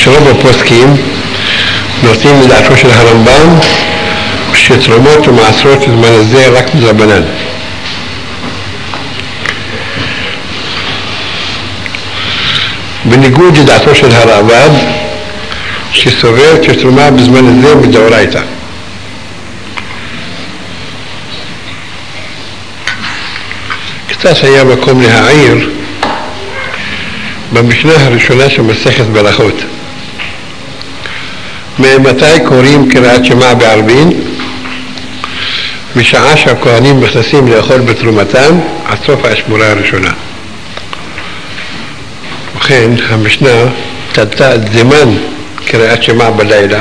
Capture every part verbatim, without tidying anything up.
שרוב הפוסקים נותנים לדעתו של הרמב"ם שתרומות ומעשרות בזמן הזה רק מדרבנן. בניגוד לדעתו של הרעב"ד שסובר שתרומה בזמן הזה מדאורייתא. קצת היה מקום להעיר במשנה הראשונה של מסכת ברכות. ממתי קוראים קריאת שמע בערבין? משעה שהכהנים נכנסים לאכול בתרומתם עד סוף האשמורה הראשונה. וכן המשנה תלתה את זמן קריאת שמע בלילה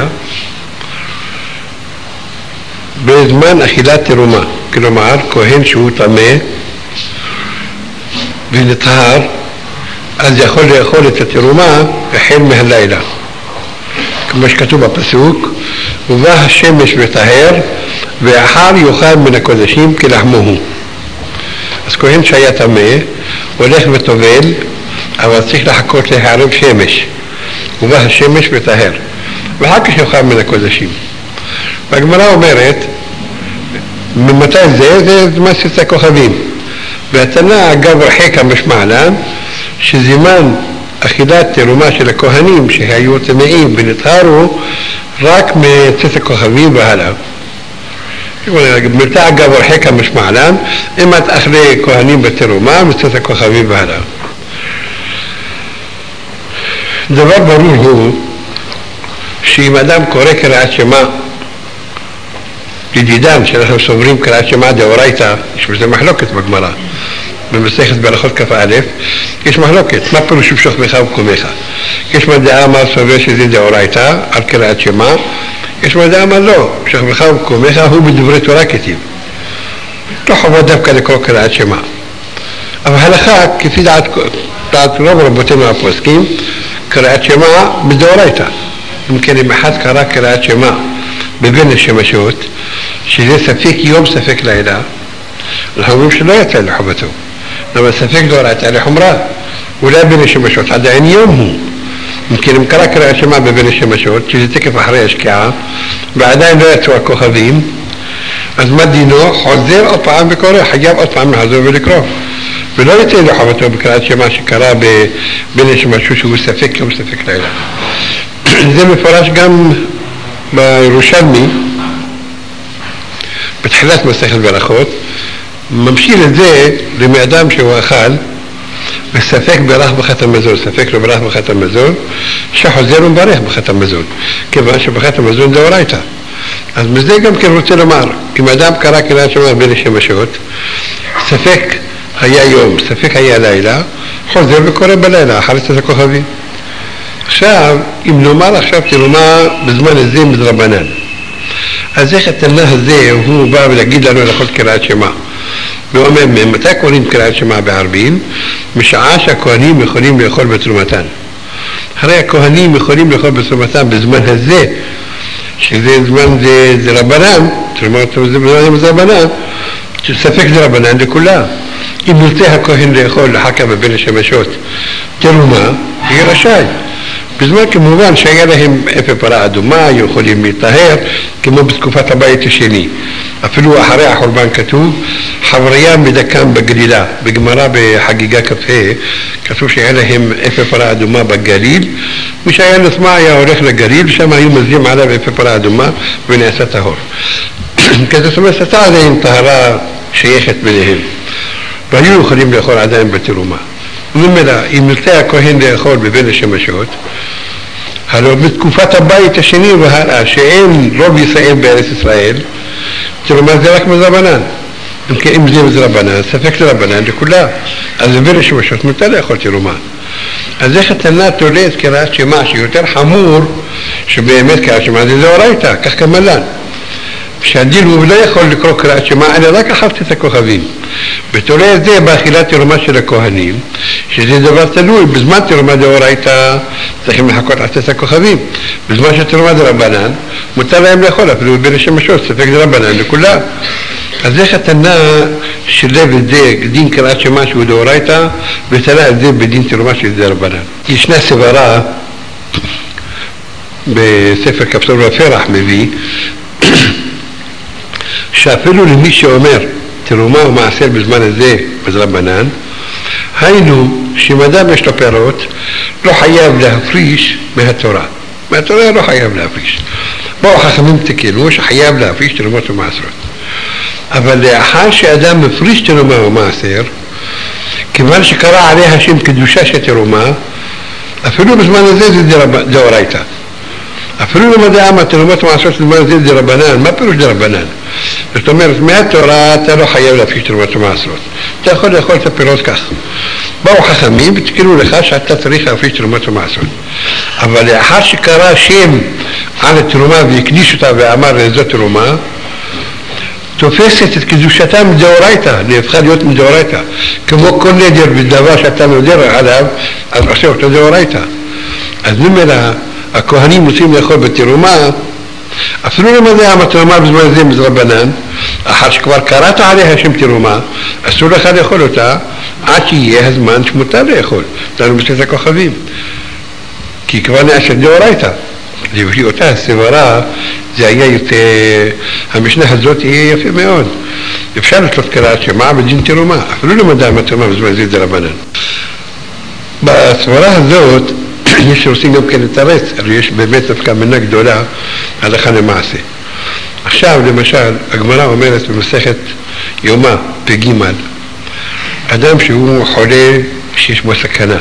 בזמן אכילת תרומה, כלומר כהן שהוא טמא ונטהר אז יכול לאכול את התרומה החל מהלילה, כמו שכתוב בפסוק, ובא השמש וטהר ואחר יאכל מן הקודשים כלחמו הוא. אז כהן שהיה טמא הולך וטובל, אבל צריך לחכות להערב שמש, ובא השמש וטהר ואחר כך יאכל מן הקודשים. והגמרא אומרת ממתי זה? זה זמן צאת הכוכבים. והתנא אגב רחק המשמע לן שזמן אכילת תרומה של הכהנים שהיו טמאים ונטהרו רק מצאת הכוכבים והלאה. מתי אגב רחק המשמע לן אם את אחרי כהנים בתרומה מצאת הכוכבים והלאה. דבר ברור הוא שאם אדם קורא קריאת שמע לדידן שאנחנו סוברים קריאת שמע דאורייתא, יש בזה מחלוקת בגמרא במסכת ברכות כף א', יש מחלוקת מה פירוש המשוך בך וקומך. יש מדעה מה סובר שזה דאורייתא על קריאת שמע, יש מדעה מה לא, המשוך בך וקומך הוא בדברי תורה כתיב, לא חובה דווקא לקרוא קריאת שמע. אבל הלכה כפי דעת, דעת רוב רבותינו הפוסקים קריאת שמע בדאורייתא. אם כן אם אחד קרא קריאת שמע בבין השמשות שזה ספק יום ספק לילה, אנחנו אומרים שלא יצא לחובתו, אבל ספק דאורייתא לחומרה, אולי בין השמשות עדיין יום הוא. אם כן אם קרא קריאת שמע בבין השמשות שזה תקף אחרי השקיעה ועדיין לא יצאו הכוכבים, אז מה דינו? חוזר עוד פעם וקורא, חייב עוד פעם לחזור ולקרוא, ולא יצא לחובתו בקריאת שמע שקרא בבין השמשות שהוא ספק יום ספק לילה. זה מפורש גם בירושלמי בתחילת מסכת ברכות, ממשיל את זה למאדם שהוא אכל וספק ברך בחת המזון, ספק לא ברך בחת המזון, שחוזר ומברך בחת המזון, כיוון שבחת המזון דאורייתא. אז מזה גם כן רוצה לומר, אם אדם קרא קריאת שמע בין השמשות, ספק היה יום, ספק היה לילה, חוזר וקורא בלילה אחר צאת הכוכבים. עכשיו, אם נאמר עכשיו תרומה בזמן הזה מדרבנן, אז איך התנא הזה הוא בא ולהגיד לנו לאכול קריאת שמע? והוא אומר, מתי קוראים קריאת שמע בערבין? משעה שהכהנים יכולים לאכול בתרומתן. הרי הכהנים יכולים לאכול בתרומתן בזמן הזה, שזה זמן זה, זה רבנן, תרומות זה בזמן זה רבנן, שספק זה רבנן לכולה. אם ירצה הכהן לאכול לחכה בבין השמשות תרומה, יהיה רשאי. בזמן כמובן שהיה להם אפר פרה אדומה, יכולים להיטהר, כמו בתקופת הבית השני. אפילו אחרי החורבן כתוב, חבריה מדקם בגלילה. בגמרא בחגיגה כ"ה, כתוב שהיה להם אפר פרה אדומה בגליל, מי שהיה נטמע היה הולך לגליל, ושם היו מזים עליו אפר פרה אדומה ונעשה טהור. זאת אומרת, אתה עדיין טהרה שייכת ביניהם, והיו יכולים לאכול עדיין בתרומה. וממילא, אם ירצה הכהן לאכול בבין השמשות, הלוא בתקופת הבית השני והלאה, שאין רוב ישראל בארץ ישראל, תרומה זה רק מדרבנן. אם זה מדרבנן, ספק דרבנן לכולה, אז בבין השמשות מותר לאכול תרומה. אז איך התנא תולה את קריאת שמע שיותר חמור, שבאמת קריאת שמע זה דאורייתא, כך כמלן. שהדין הוא לא יכול לקרוא קריאת שמע, אלא רק אחר צאת הכוכבים. ותולה את זה באכילת תרומה של הכהנים, שזה דבר תלוי. בזמן תרומה דאורייתא צריכים לחכות עד צאת הכוכבים. בזמן שתרומה דרבנן, מותר להם לאכול, אפילו בין השמשות, ספק דרבנן לכולה. אז איך התנא שילב את זה, דין קריאת שמע שהוא דאורייתא, ותלה את זה בדין תרומה שזה דרבנן. ישנה סברה בספר כפתור ופרח מביא שאפילו למי שאומר תרומה ומעשר בזמן הזה מדרבנן, היינו שאם אדם יש לו פירות לא חייב להפריש מהתורה, מהתורה לא חייב להפריש. באו חכמים תקנו שחייב להפריש תרומות ומעשרות, אבל לאחר שאדם מפריש תרומה ומעשר, כיוון שקרא עליה השם קדושה של תרומה, אפילו בזמן הזה זה דאורייתא. אפילו למדע מה תרומות ומעשרות בזמן הזה דרבנן. מה פירוש דרבנן? זאת אומרת, מהתורה אתה לא חייב להפריש תרומות ומעשרות, אתה יכול לאכול את הפירות כך. באו חכמים ותקנו לך שאתה צריך להפריש תרומות ומעשרות, אבל לאחר שקרא שם על התרומה והקדיש אותה ואמר זאת תרומה, תופסת את קדושתה מדאורייתא, נהפכה להיות מדאורייתא, כמו כל נדר ודבר שאתה נודר עליו, אז עושה אותו דאורייתא. אז ממילא הכהנים רוצים לאכול בתרומה, אפילו למדע מה תרומה בזמן הזה מדרבנן, אחר שכבר קראת עליה שם תרומה, אסור לך לאכול אותה עד שיהיה הזמן שמותר לאכול. לנו בשלט הכוכבים, כי כבר נעשה דאורייתא. לפי אותה הסברה זה היה יותר, המשנה הזאת יהיה יפה מאוד. אפשר לתלות קראת שמע בדין תרומה, אפילו למדע מה תרומה בזמן הזה דרבנן. בסברה הזאת יש שרוצים גם כן לתרץ, אבל יש באמת דווקא מנה גדולה הלכה למעשה. עכשיו למשל הגמרא אומרת במסכת יומא פ"ג, אדם שהוא חולה שיש בו סכנה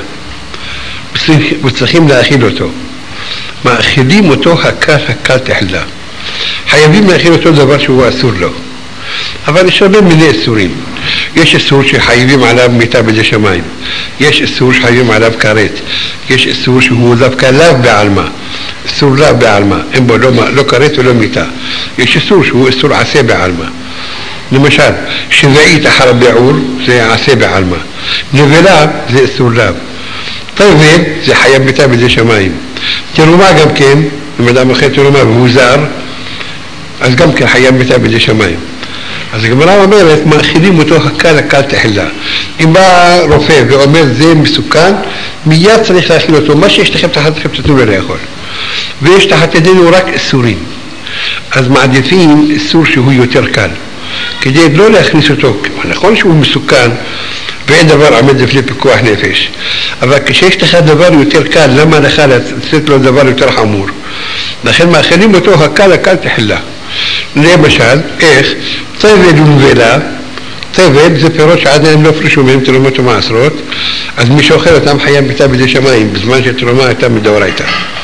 וצריכים להאכיל אותו, מאכילים אותו הקל הקל תחלה, חייבים להאכיל אותו דבר שהוא אסור לו, אבל יש הרבה מיני איסורים. יש איסור שחייבים עליו מיטה בידי שמיים, יש איסור שחייבים עליו כרת, יש איסור שהוא דווקא לאו בעלמא, איסור לאו בעלמא, אין בו לא, לא כרת ולא מיטה. יש איסור שהוא איסור עשה בעלמא, למשל שביעית אחר ביעור זה עשה בעלמא, נבלה זה איסור לאו, טבל זה חייב מיטה בידי שמיים, תרומה גם כן, אם אדם אחרי תרומה והוא זר, אז גם כן חייב מיטה בידי שמיים. אז הגמרא אומרת, מאכילים אותו הקל הקל תחלה. אם בא רופא ואומר זה מסוכן, מיד צריך להאכיל אותו, מה שיש לכם תחת לכם תתנו לו לאכול. ויש תחת ידינו רק איסורים, אז מעדיפים איסור שהוא יותר קל, כדי לא להכניס אותו. נכון שהוא מסוכן ואין דבר עומד לפני פיקוח נפש, אבל כשיש לך דבר יותר קל, למה לך לתת לו דבר יותר חמור? לכן מאכילים אותו הקל הקל תחלה. למשל, איך? טבל ונבלה, טבל זה פירות שעדיין לא פרישו מהם תרומות ומעשרות, אז מי שאוכל אותם חייב מיטה בידי שמיים, בזמן שתרומה הייתה מדאורייתא.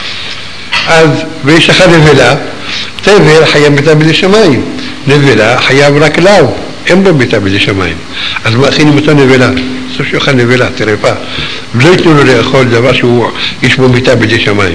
אז ויש לך נבלה, טבל חייב מיטה בידי שמיים, נבלה חייב רק לאו, אין בו מיטה בידי שמיים, אז מאכילים אותו נבלה, אסור שיאכל נבלה, טרפה, ולא ייתנו לו לאכול דבר שיש בו מיטה בידי שמיים.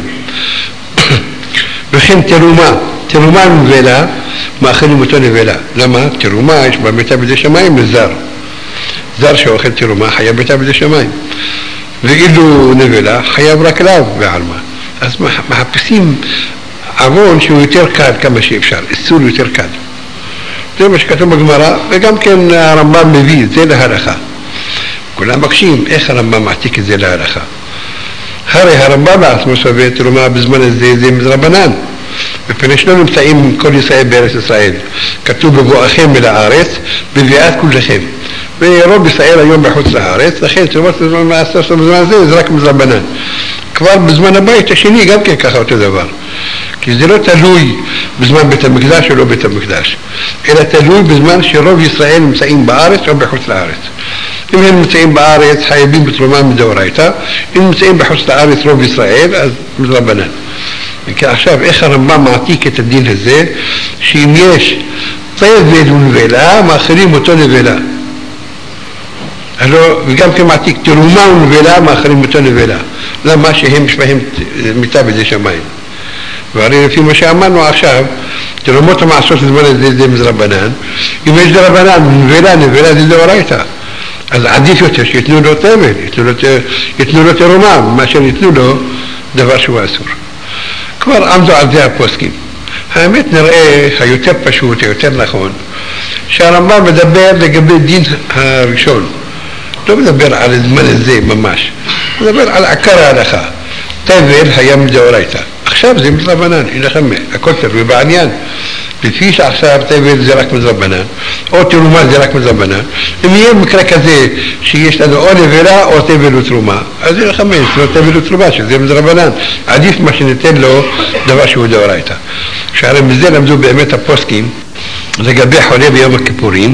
וכן תרומה, תרומה נבלה, מאכילים אותו נבלה. למה? תרומה יש בה מיטה בידי שמיים לזר, זר שאוכל תרומה חייב מיטה בידי שמיים, ואילו נבלה חייב רק לאו בעלמא. אז מחפשים עוון שהוא יותר קל כמה שאפשר, איסור יותר קל. זה מה שכתוב בגמרא, וגם כן הרמב"ם מביא את זה להלכה. כולם מקשים איך הרמב"ם מעתיק את זה להלכה. הרי הרמב"ם בעצמו סובר תרומה בזמן הזה זה מדרבנן, מפני שלא נמצאים כל ישראל בארץ ישראל, כתוב בבואכם אל הארץ בביאת כולכם, ורוב ישראל היום בחוץ לארץ, לכן תרומות בזמן מעשר בזמן הזה זה רק מדרבנן. כבר בזמן הבית השני גם כן ככה אותו דבר, כי זה לא תלוי בזמן בית המקדש או לא בית המקדש, אלא תלוי בזמן שרוב ישראל נמצאים בארץ או בחוץ לארץ. אם הם נמצאים בארץ חייבים בתרומה מדאורייתא, אם נמצאים בחוץ לארץ רוב ישראל אז מדרבנן. וכי עכשיו איך הרמב"ם מעתיק את הדין הזה, שאם יש טבל ונבלה מאכילים אותו נבלה, הלא, וגם כמעתיק תרומה ונבלה מאכילים אותו נבלה. למה? שהם יש בהם מיטה בידי שמיים. והרי לפי מה שאמרנו עכשיו, תרומות המעשרות לזמן הזה זה מדרבנן, אם יש דרבנן נבלה, נבלה זה דאורייתא, אז עדיף יותר שיתנו לו טבל, יתנו לו תרומה, מאשר יתנו לו דבר שהוא אסור. כבר עמדו על זה הפוסקים. האמת נראה היותר פשוט, היותר נכון, שהרמב"ם מדבר לגבי דין הראשון, לא מדבר על הזמן הזה ממש, מדבר על עיקר ההלכה. טבל היה מדאורייתא. עכשיו זה מדרבנן, הנה לכם, הכל תלוי בעניין. לפי שעכשיו טבל זה רק מדרבנן, או תרומה זה רק מדרבנן. אם יהיה מקרה כזה שיש לנו או נבלה או טבל ותרומה, אז זה לכם, זה לא טבל ותרומה, שזה מדרבנן. עדיף מה שניתן לו דבר שהוא דאורייתא. שהרי מזה למדו באמת הפוסקים לגבי חולה ביום הכיפורים,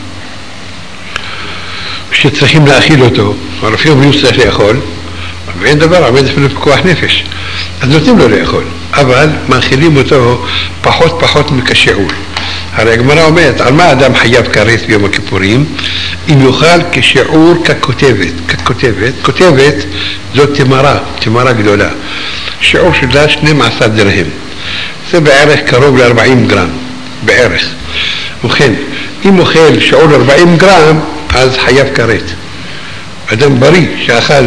שצריכים להאכיל אותו, הרופאים אומרים שצריך לאכול, אבל אין דבר, עומד אפילו פיקוח נפש, אז נותנים לו לאכול, אבל מאכילים אותו פחות פחות מכשיעור. הרי הגמרא אומרת, על מה אדם חייב כרת ביום הכיפורים? אם יאכל כשיעור ככותבת, ככותבת, כותבת זאת תמרה, תמרה גדולה, שיעור שלה שנים עשר דרהם, זה בערך קרוב ל-ארבעים גרם, בערך. ובכן, אם אוכל שיעור ארבעים גרם, אז חייב כרת. אדם בריא שאכל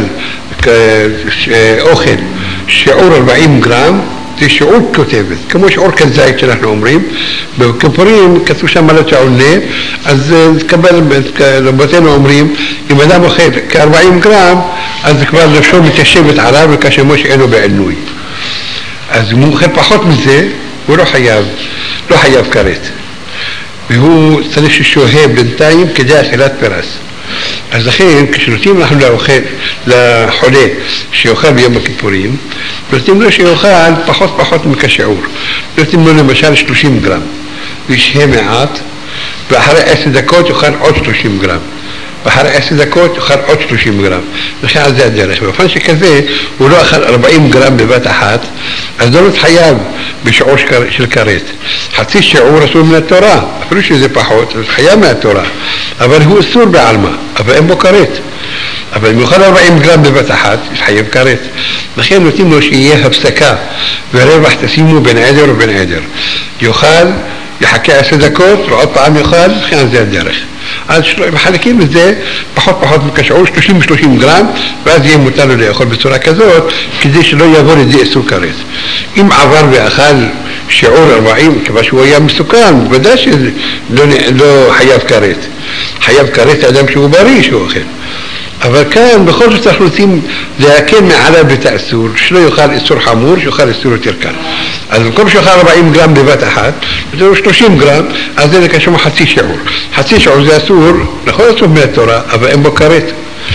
אוכל שיעור ארבעים גרם, זה שיעור כותבת, כמו שיעור כזית שאנחנו אומרים. בכיפורים כתוב שם על התעונה, אז תקבל, רבותינו אומרים, אם אדם אוכל כ-ארבעים גרם, אז כבר נפשו מתיישבת עליו וכשמו שאינו בעינוי. אז אם הוא אוכל פחות מזה, הוא לא חייב, לא חייב כרת. והוא צריך ששוהה בינתיים כדי אכילת פרס. אז לכן כשנותנים אנחנו לאוכל, לחולה שיאכל ביום הכיפורים, נותנים לו שיאכל פחות פחות מכשיעור. נותנים לו למשל שלושים גרם, וישהה מעט, ואחרי עשר דקות יאכל עוד שלושים גרם, ואחרי עשר דקות יאכל עוד שלושים גרם. לכן על זה הדרך. באופן שכזה הוא לא אכל ארבעים גרם בבת אחת, אז לא מתחייב בשיעור של כרת. חצי שיעור אסור מן התורה, אפילו שזה פחות, אז חייב מהתורה, אבל הוא אסור בעלמא, אבל אין בו כרת. אבל אם יאכל ארבעים גרם בבת אחת, יתחייב כרת. לכן נותנים לו שיהיה הפסקה ורווח תשימו בין עדר ובין עדר. יאכל, יחכה עשר דקות ועוד פעם יאכל, לכן זה הדרך. אז מחלקים את זה פחות פחות מכשיעור, שלושים שלושים גרם, ואז יהיה מותר לו לאכול בצורה כזאת, כדי שלא יעבור את זה איסור כרת. אם עבר ואכל שיעור ארבעים, כיוון שהוא היה מסוכן, ודאי שלא לא חייב כרת. חייב כרת האדם שהוא בריא שהוא אוכל. אבל כאן בכל זאת אנחנו רוצים להקל מעליו את האסור, שלא יאכל איסור חמור, שיאכל איסור יותר קל. אז במקום שיאכל ארבעים גרם בבת אחת, זה הוא שלושים גרם, אז זה נקשור חצי שיעור. חצי שיעור זה אסור, נכון אסור מהתורה, אבל אין בו כרת.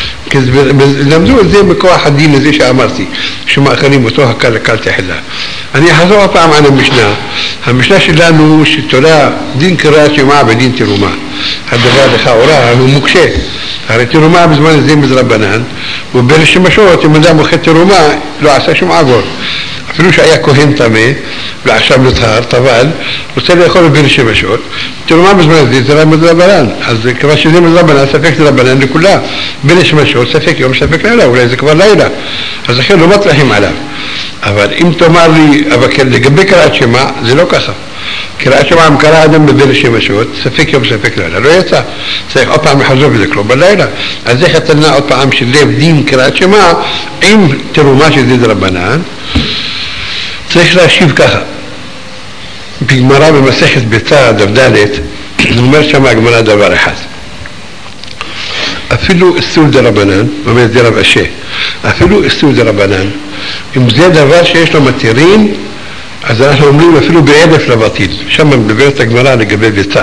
למדו את זה בכוח הדין הזה שאמרתי, שמאכלים אותו הקל לקל תחילה. אני אחזור הפעם על המשנה. המשנה שלנו שתולה דין קריאת שמע ודין תרומה. הדבר לכאורה הוא מוקשה. הרי תרומה בזמן הזה מדרבנן, ובין שמשות, אם אדם אוכל תרומה, לא עשה שום עבור. אפילו שהיה כהן טמא, ועכשיו נטהר, טבל, רוצה לאכול בין שמשות, תרומה בזמן הזה זה רק מדרבנן. אז כבר שזה מדרבנן, ספק דרבנן לכולה. בין שמשות, ספק יום, ספק לילה, אולי זה כבר לילה. אז לכן לא מטרחים עליו. אבל אם תאמר לי, אבל לגבי קריאת שמע, זה לא ככה. קריאת שמע, אם קרא אדם בבין שמשות, ספק יום, ספק לילה, לא יצא. צריך עוד פעם לחזור וזה כלום בלילה. אז איך התנה עוד פעם של לב דין קריאת שמע, עם תרומה שזה דרבנן, צריך להשיב ככה. בגמרא במסכת ביצה דף ד' אומר שם הגמרא דבר אחד. אפילו איסור דרבנן, אומר זה רב אשה, אפילו איסור דרבנן, אם זה דבר שיש לו מתירים, אז אנחנו אומרים אפילו באלף לבטיל. שם מדברת הגמרא לגבי ביצה.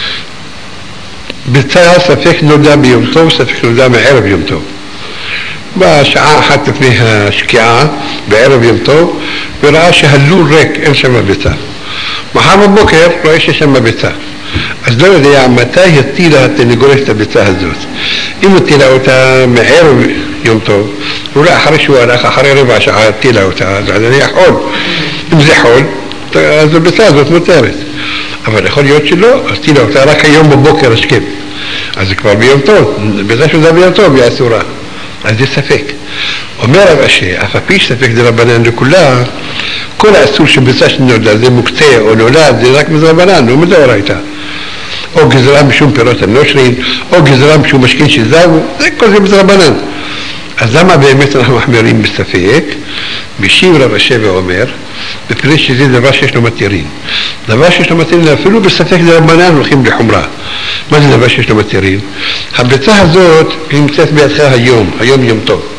ביצה ספק נולדה ביום טוב, ספק נולדה מערב יום טוב. בשעה אחת לפני השקיעה, בערב יום טוב, וראה שהלול ריק, אין שם ביצה. מחר בבוקר רואה שיש שם ביצה. אז לא יודע מתי הטילה התנגולת את הביצה הזאת. אם הטילה אותה מערב יום טוב, אולי אחרי שהוא הלך, אחרי רבע שעה הטילה אותה, אז זה היה חול. אם זה חול, אז הביצה הזאת מותרת. אבל יכול להיות שלא, הטילה אותה רק היום בבוקר השכם. אז זה כבר ביום טוב, ביצה שזה ביום טוב היא אסורה. אז זה ספק. אומר רב אשה, אף הפי ספק דרבנן לכולה, כל האסור שביצה שנולדה, זה מוקצה או נולד, זה רק מדרבנן, לא מדאורייתא. או גזרה משום פירות הנושרים, או גזרה משום משכין שזהו, זה כל זה מדרבנן. אז למה באמת אנחנו מחמירים בספק? משיב רב אשה ואומר, בפני שזה דבר שיש לו מתירים. דבר שיש לו מתירים, אפילו בספק דרבנן הולכים לחומרה. מה זה דבר שיש לו מתירים? הביצה הזאת נמצאת בידך היום, היום יום טוב.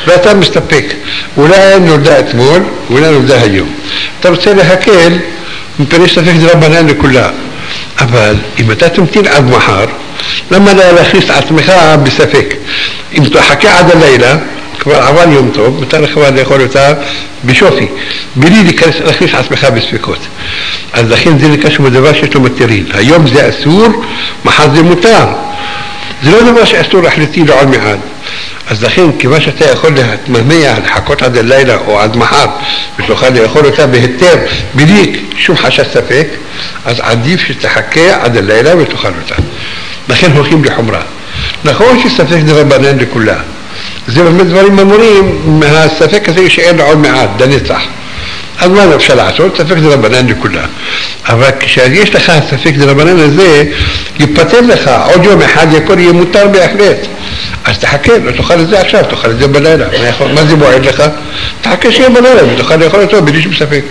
ואתה מסתפק. אולי נולדה אתמול, אולי נולדה היום. אתה רוצה להקל, מפני ספק דרבנן לכולה. אבל אם אתה תמתין עד מחר, למה לא להכניס עצמך בספק? אם תחכה עד הלילה, כבר עבר יום טוב, מותר לך לאכול אותה בשופי, בלי להכניס עצמך בספקות. אז לכן זה נקרא שהוא דבר שיש לו מתירין. היום זה אסור, מחר זה מותר. זה לא דבר שאסור להחליטי לעוד מעד. אז לכן, כיוון שאתה יכול להתמהמה, לחכות עד הלילה או עד מחר, ותוכל לאכול אותה בהיתר, בלי שום חשש ספק, אז עדיף שתחכה עד הלילה ותאכל אותה. לכן הולכים לחומרה. נכון שספק דרבנן לכולה. זה באמת דברים אמורים, מהספק הזה שאין עוד מעט, לנצח. אז מה אפשר לעשות? ספק דרבנן לכולה. אבל כשיש לך הספק דרבנן הזה, ייפטר לך, עוד יום אחד יקור יהיה מותר בהחלט. אז תחכה, לא תאכל את זה עכשיו, תאכל את זה בלילה. מה, מה זה מועד לך? תחכה שיהיה בלילה ותאכל לאכול אותו בלי שום ספק.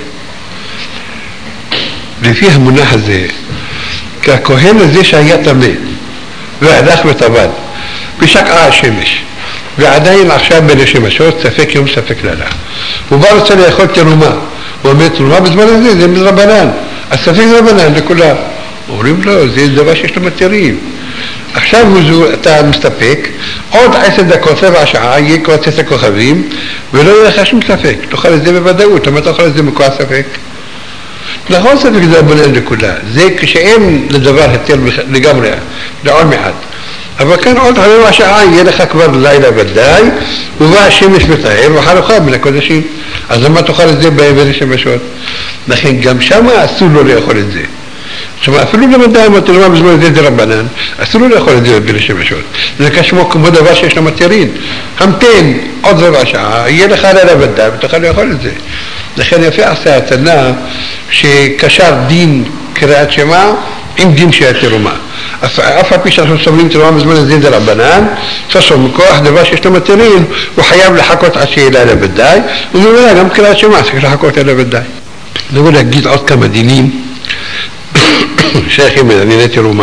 לפי המונח הזה, כהכהן הזה שהיה טמא, והלך וטבל, ושקעה השמש, ועדיין עכשיו בין השמשות, ספק יום ספק לילה. הוא בא רוצה לאכול תרומה, הוא אומר תרומה בזמן הזה, זה מרבנן, אז ספק רבנן לכולם. אומרים לו, זה דבר שיש לו מתירים. עכשיו הוא, אתה מסתפק, עוד עשר דקות, רבע שעה, יהיה כבר צאת הכוכבים, ולא יהיה לך שום ספק. תאכל את זה בוודאות, למה תאכל את זה מכוח ספק? נכון ספק זה רבנן לכולם. זה כשאין לדבר היתר לגמרי, לעוד מעט. אבל כאן עוד רבע שעה יהיה לך כבר לילה ודאי, ובא השמש מטהר וחלוכה מן הקודשים. אז למה תאכל את זה בין השמשות? לכן גם שם אסור לו לאכול את זה. זאת אומרת, אפילו למדי אם אתה לומר בזמן הזה זה רבנן, אסור לו לאכול את זה בין השמשות. זה כשמו כמו דבר שיש לו מתירין. המתן עוד רבע שעה, יהיה לך לילה ודאי ותוכל לאכול את זה. לכן יפה עשה התנא שקשר דין קריאת שמע עם דין של תרומה. אף על פי שאנחנו סובלים תרומה בזמן הזה זה רבנן, סוף מכוח דבר שיש לו מתירין, הוא חייב לחכות עד שיהיה לילה ודאי, וממילא גם קריאת שמע צריך לחכות לילה ודאי. אני רוצה להגיד עוד כמה דינים שייכים לענייני תרומה.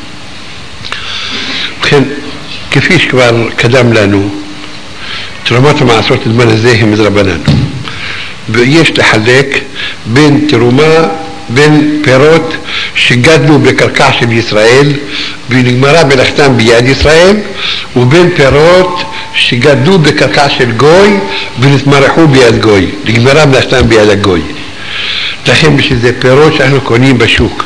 ובכן, כפי שכבר קדם לנו, תרומת המעשרות בזמן הזה הם מדרבנן. ויש לחלק בין תרומה, בין פירות שגדלו בקרקע של ישראל ונגמרה מלאכתם ביד ישראל, ובין פירות שגדלו בקרקע של גוי ונתמרחו ביד גוי, נגמרה מלאכתם ביד הגוי. לכן בשביל זה פירות שאנחנו קונים בשוק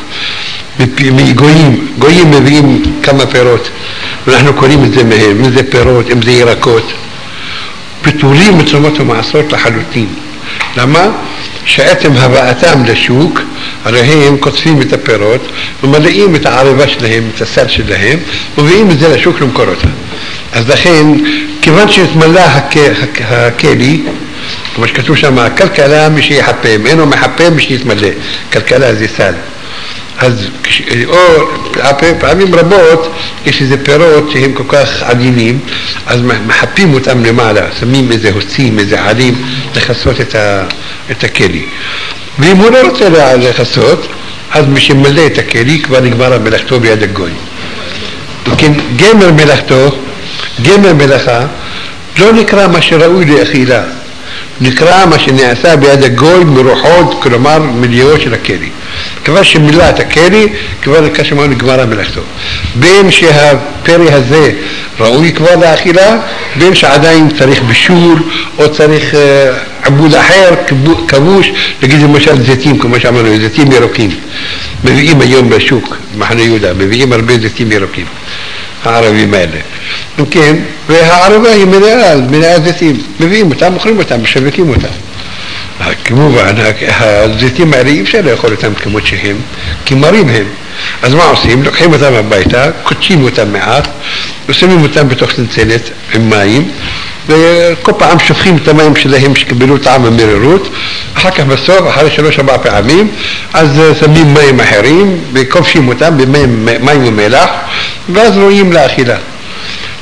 מגויים, גויים מביאים כמה פירות ואנחנו קונים את זה מהם, אם זה פירות, אם זה ירקות, פטורים מתרומות ומעשרות לחלוטין. למה? שעצם הבאתם לשוק, הרי הם קוטפים את הפירות ומלאים את הערבה שלהם, את הסל שלהם, מביאים את זה לשוק למכור אותה. אז לכן, כיוון שהתמלא הכלי, כמו שכתוב שם, הכלכלה מי שיחפם, אינו מחפם מי שיתמלא, כלכלה זה סל. אז או פעמים רבות יש איזה פירות שהם כל כך עדינים, אז מחפים אותם למעלה, שמים איזה הוצים, איזה עלים לחסות את, ה, את הכלי. ואם הוא לא רוצה לחסות, אז מי שמלא את הכלי כבר נגמר מלאכתו ביד הגוי. וכן גמר מלאכתו, גמר מלאכה, לא נקרא מה שראוי לאכילה, נקרא מה שנעשה ביד הגוי מרוחות, כלומר מליאות של הכלי. כבר שמילא את הכלי, כבר כשמו נגמרה מלאכתו. בין שהפרי הזה ראוי כבר לאכילה, בין שעדיין צריך בישול, או צריך uh, עבוד אחר, כבוש, נגיד למשל זיתים, כמו שאמרנו, זיתים ירוקים. מביאים היום בשוק, מחנה יהודה, מביאים הרבה זיתים ירוקים, הערבים האלה. כן, והערבה היא מלאה, מלאה זיתים, מביאים אותם, מוכרים אותם, משווקים אותם. כמובן, הזיתים האלה אי אפשר לאכול אותם כמות שהם, כי מרים הם. אז מה עושים? לוקחים אותם הביתה, קודשים אותם מעט, ושמים אותם בתוך צנצנת עם מים, וכל פעם שופכים את המים שלהם שקיבלו טעם המרירות, אחר כך בסוף, אחרי שלוש ארבע פעמים, אז שמים מים אחרים, וכובשים אותם במים ומלח, ואז רואים לאכילה.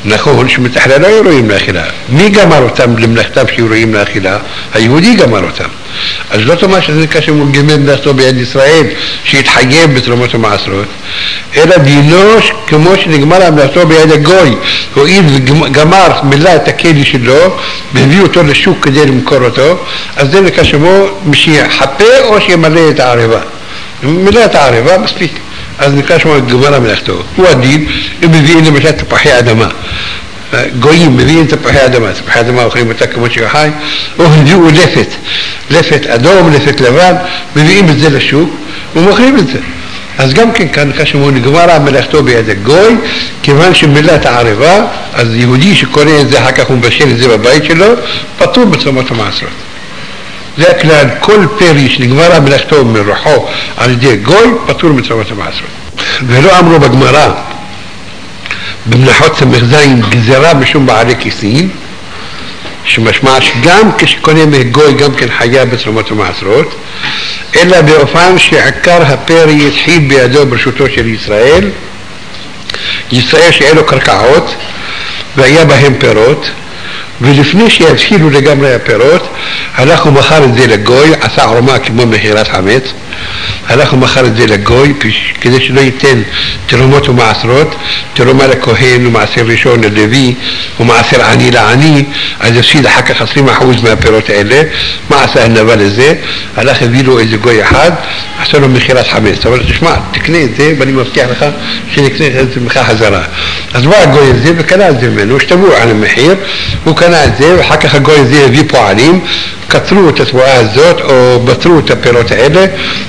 נכון שמתחלה לא היו רואים לאכילה. מי גמר אותם למלאכתם שהיו רואים לאכילה? היהודי גמר אותם. אז לא תאמר שזה נקרא שהוא גמר מלאכתו ביד ישראל, שהתחייב בתרומות ומעשרות, אלא דינו כמו שנגמר מלאכתו ביד הגוי. הוא איל וגמר, מילא את הכלי שלו, והביא אותו לשוק כדי למכור אותו, אז זה נקרא שמו שיחפה או שימלא את הערבה. מילא את הערבה, מספיק. אז נקרא שמו גמר מלאכתו. הוא הדין, הם מביאים למשל תפוחי אדמה. גויים מביאים תפוחי אדמה, תפוחי אדמה אוכלים אותה כמו שחי, או הביאו לפת, לפת אדום, לפת לבן, מביאים את זה לשוק ומוכרים את זה. אז גם כן כאן נקרא שמו נגמר מלאכתו ביד הגוי, כיוון שמילא את הערבה, אז יהודי שקונה את זה, אחר כך הוא מבשל את זה בבית שלו, פטור בתרומות ומעשרות. זה הכלל, כל פרי שנגמר מלאכתו מרוחו על ידי גוי, פטור בתרומות ומעשרות. ולא אמרו בגמרא, במלאכות סמך זין גזרה משום בעלי כיסים, שמשמע שגם כשקונה מהגוי גם כן חיה בתרומות ומעשרות, אלא באופן שעיקר הפרי התחיל בידו ברשותו של ישראל, ישראל שהיה לו קרקעות והיה בהם פירות, ולפני שהתחילו לגמרי הפירות, הלך ומכר את זה לגוי, עשה ערומה כמו מכירת חמץ, הלך ומכר את זה לגוי כדי שלא ייתן תרומות ומעשרות, תרומה לכהן ומעשר ראשון ללוי ומעשר עני לעני, אז יפסיד אחר כך עשרים אחוז מהפירות האלה. מה עשה הנבל לזה? הלך הביא לו איזה גוי אחד, עשה לו מכירת חמץ, אבל תשמע, תקנה את זה ואני מבטיח לך שנקנה את זה ממך חזרה. אז בא הגוי הזה וקנה את זה ממנו, השתבעו על המחיר, הוא קנה את זה, ואחר כך הגוי הזה הביא פועלים, קצרו את התבואה הזאת או בטרו את הפירות האלה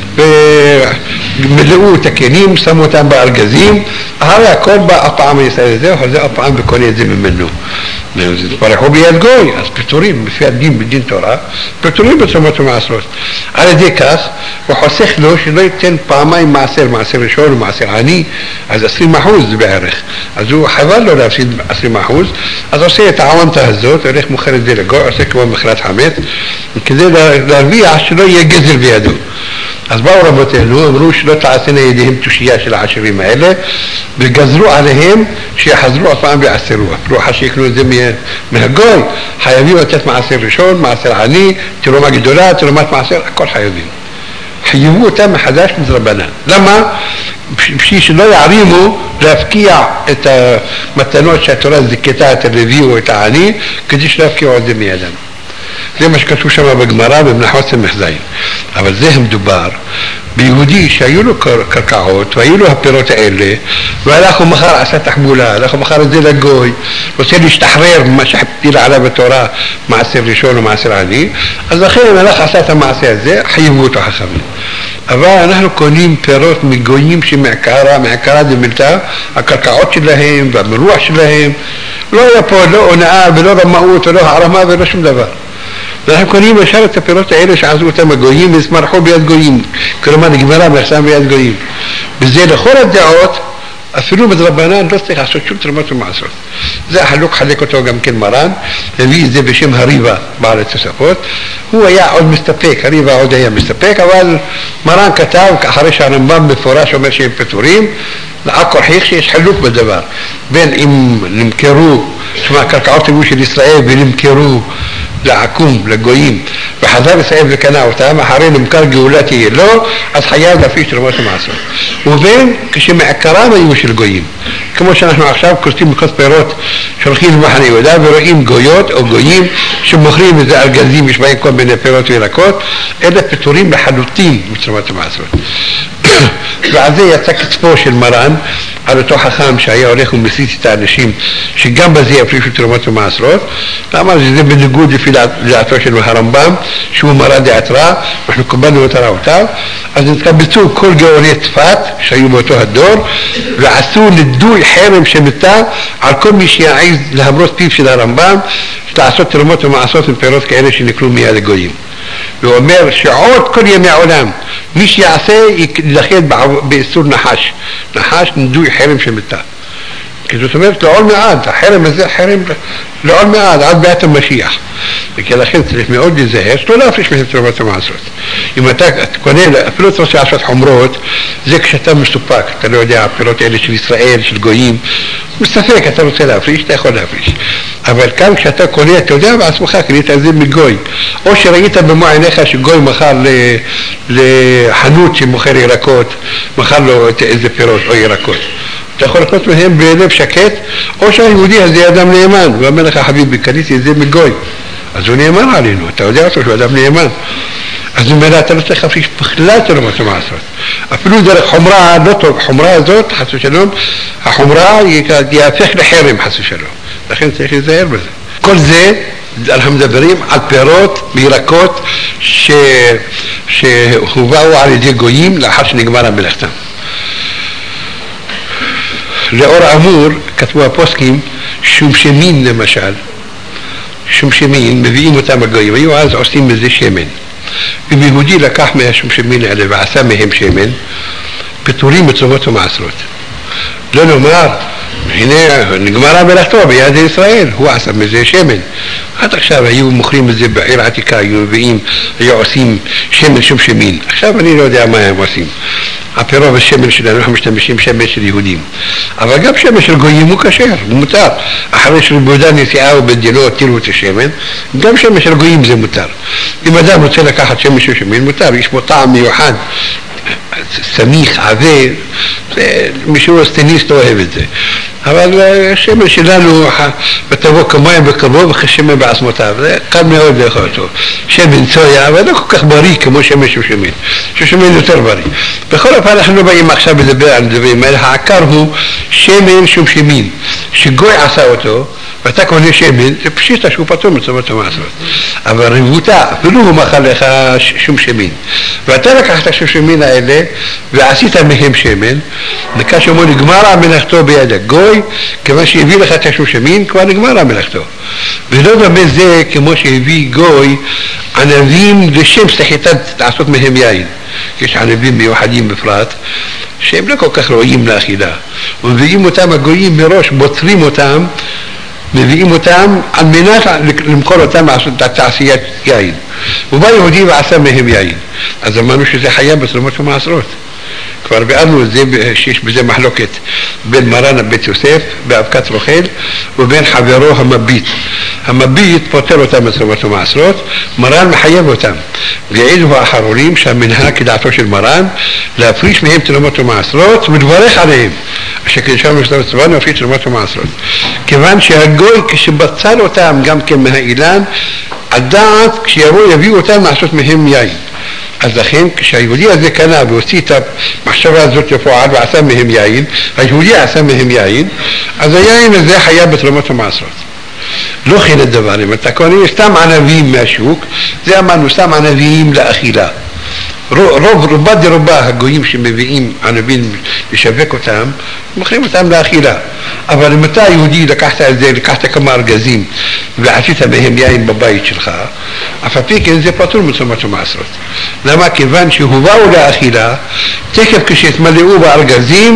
ומלאו את הכלים, שמו אותם בארגזים, אחרי הכל בא הפעם הישראל הזה, אחרי זה הפעם וקונה את זה ממנו. פרחו ביד גוי, אז פטורים, לפי הדין בדין תורה, פטורים בתרומות ומעשרות. על ידי כך, הוא חוסך לו שלא ייתן פעמיים מעשר, מעשר ראשון ומעשר עני, אז עשרים אחוז בערך. אז הוא חבל לו להפסיד עשרים אחוז, אז עושה את העוונטה הזאת, הולך מוכר את זה לגוי, עושה כמו מכירת חמץ, כדי להרוויח שלא יהיה גזל בידו. אז באו רבותינו, אמרו שלא תעשינה ידיהם תושייה של העשירים האלה, וגזרו עליהם שיחזרו עוד פעם ועשרו. אפילו אחר שיקנו את זה מהגוי, חייבים לתת מעשר ראשון, מעשר עני, תרומה גדולה, תרומת מעשר, הכל חייבים. חייבו אותם מחדש מדרבנן. למה? בשביל שלא יערימו להפקיע את המתנות שהתורה זיכתה את הלוי או את העני, כדי שלא יפקיעו את זה מידם. זה מה שכתוב שם בגמרא במלאכות סמך זין. אבל זה המדובר ביהודי שהיו לו קרקעות והיו לו הפירות האלה, והלך ומחר עשה תחבולה, הלך ומחר את זה לגוי, רוצה להשתחרר ממה שהפיל עליו בתורה, מעשר ראשון או מעשר עני, אז לכן הלך עשה את המעשה הזה, חייבו אותו חכמים. אבל אנחנו קונים פירות מגויים שמעקרה, מעקרה דמילתא, הקרקעות שלהם והמרוח שלהם, לא היה פה לא הונאה ולא רמאות ולא הערמה ולא שום דבר. ואנחנו קונים ישר את הפירות האלה שעשו אותם הגויים והסמרחו ביד גויים, כלומר נגמרה מלאכתם ביד גויים. בזה לכל הדעות, אפילו בדרבנן לא צריך לעשות שום תרומות ומעשרות. זה החלוק חלק אותו גם כן מרן, הביא את זה בשם הריבה בעל התוספות. הוא היה עוד מסתפק, הריבה עוד היה מסתפק, אבל מרן כתב, אחרי שהרמב"ם מפורש אומר שהם פטורים, לעקור חיך שיש חילוק בדבר, בין אם נמכרו, שמה קרקעות היו של ישראל ונמכרו לעקום, לגויים, וחזר ישראל וקנה אותם, אחרי נמכר גאולה תהיה לו, אז חייב להפיש תרומות ומעשרות. ובין כשמעקרם היו של גויים, כמו שאנחנו עכשיו קוראים מקוס פירות שהולכים למחנה יהודה ורואים גויות או גויים שמוכרים איזה ארגזים, יש בהם כל מיני פירות וירקות, אלה פטורים לחלוטין בתרומות ומעשרות. ועל זה יצא קצפו של מרן על אותו חכם שהיה הולך ומסית את האנשים שגם בזה יפרישו תרומות ומעשרות, ואמר שזה בניגוד לפי דעתו של הרמב"ם שהוא מרא דעתרא, אנחנו קבלנו את רעותיו. אז נתקבצו כל גאוני צפת שהיו באותו הדור ועשו נדוי חרם שמתה על כל מי שיעז להמרות פיו של הרמב"ם לעשות תרומות ומעשרות עם פירות כאלה שנקלו מיד הגויים. והוא אומר שעוד כל ימי העולם מי שיעשה ילכד באיסור נחש, נחש נדוי חרם שמתה. כי זאת אומרת לעול מעד, החרם הזה חרם לעול מעד עד בעת המשיח. וכן צריך מאוד להיזהר, לא להפריש מהם תרומת המעשרות. אם אתה קונה, אפילו אתה רוצה לעשות חומרות, זה כשאתה מסופק, אתה לא יודע, הפירות האלה של ישראל, של גויים, מספק, אתה רוצה להפריש, אתה יכול להפריש. אבל כאן כשאתה קונה, אתה יודע בעצמך, קנית את זה מגוי, או שראית במו עיניך שגוי מכר לחנות שמוכר ירקות, מכר לו איזה פירות או ירקות. אתה יכול לקנות מהם בלב שקט, או שהיהודי הזה אדם נאמן, הוא אומר לך, חביבי, קניתי את זה מגוי, אז הוא נאמן עלינו, אתה יודע אותו שהוא אדם נאמן. אז הוא אומר, אתה לא צריך להפריש בכלל תרומת המעשרות. אפילו דרך חומרה לא טוב, חומרה הזאת, חס ושלום, החומרה יהפך לחרם, חס ושלום. לכן צריך להיזהר בזה. כל זה, אנחנו מדברים על פירות וירקות ש... שהובאו על ידי גויים לאחר שנגמר המלאכתם. לאור האמור, כתבו הפוסקים, שומשמין למשל, שומשמין, מביאים אותם הגויים, היו אז עושים מזה שמן. אם יהודי לקח מהשומשמין האלה ועשה מהם שמן, פטורים בתרומות ומעשרות. לא נאמר, הנה נגמרה מלאכתו ביד ישראל, הוא עשה מזה שמן. עד עכשיו היו מוכרים את זה בעיר העתיקה, היו מביאים, היו עושים שמן שומשמין. עכשיו אני לא יודע מה הם עושים. הפירות השמן שלנו, אנחנו משתמשים שמן של יהודים. אבל גם שמן של גויים הוא כשר, הוא מותר. אחרי שריבודה נסיעה ובדינו הטילו את השמן, גם שמן של גויים זה מותר. אם אדם רוצה לקחת שמן של שמן, מותר, יש בו טעם מיוחד. סמיך, עבה, מישהו סטניסט לא אוהב את זה. אבל השמן שלנו, ותבוא כמיים בקרבו וכשמן בעצמותיו, זה קל מאוד לאכול אותו. שמן צויה, אבל לא כל כך בריא כמו שמן של שמן. ששמן יותר בריא. בכל אופן אנחנו לא באים עכשיו לדבר על דברים האלה, העיקר הוא שמן שומשמין, שגוי עשה אותו, ואתה קונה שמן, זה פשיטה שהוא פטור מתרומת המעשרות. אבל רבותה, אפילו הוא מכר לך שומשמין, ואתה לקחת את השומשמין האלה, ועשית מהם שמן, וכאשר נגמר המלאכתו ביד הגוי, כיוון שהביא לך את השומשמין, כבר נגמר המלאכתו. ולא דומה זה כמו שהביא גוי ענבים לשם סחיטת לעשות מהם יין. יש ענבים מיוחדים בפרט, שהם לא כל כך ראויים לאכילה. ומביאים אותם הגויים מראש, בוצרים אותם, מביאים אותם על מנת למכור אותם לעשות תעשיית יין. ובא יהודי ועשה מהם יין. אז אמרנו שזה חייב בתרומות ומעשרות. כבר ביארנו את זה, שיש בזה מחלוקת בין מרן בית יוסף באבקת רוכל ובין חברו המביט. המביט פותר אותם בתרומות ומעשרות, מרן מחייב אותם. והעידו האחרונים שהמנהג כדעתו של מרן להפריש מהם תרומות ומעשרות ולברך עליהם. שכדשם משלם צבאנו להפריש תרומות ומעשרות. כיוון שהגוי כשבצל אותם גם כן מהאילן, הדעת כשיבואו יביאו אותם לעשות מהם יין. אז לכן כשהיהודי הזה קנה והוציא את המחשבה הזאת לפועל ועשה מהם יין, היהודי עשה מהם יין, אז היין הזה חייב בתרומות ומעשרות. לא כן הדבר, אם אתה קונה סתם ענבים מהשוק, זה אמרנו סתם ענבים לאכילה. רוב, רובה דרובה הגויים שמביאים ענבים לשווק אותם, מוכרים אותם לאכילה. אבל אם אתה יהודי לקחת את זה, לקחת כמה ארגזים ועשית מהם יין בבית שלך, אף על פי כן זה פטור מתרומות ומעשרות. למה? כיוון שהובאו לאכילה, תכף כשהתמלאו בארגזים,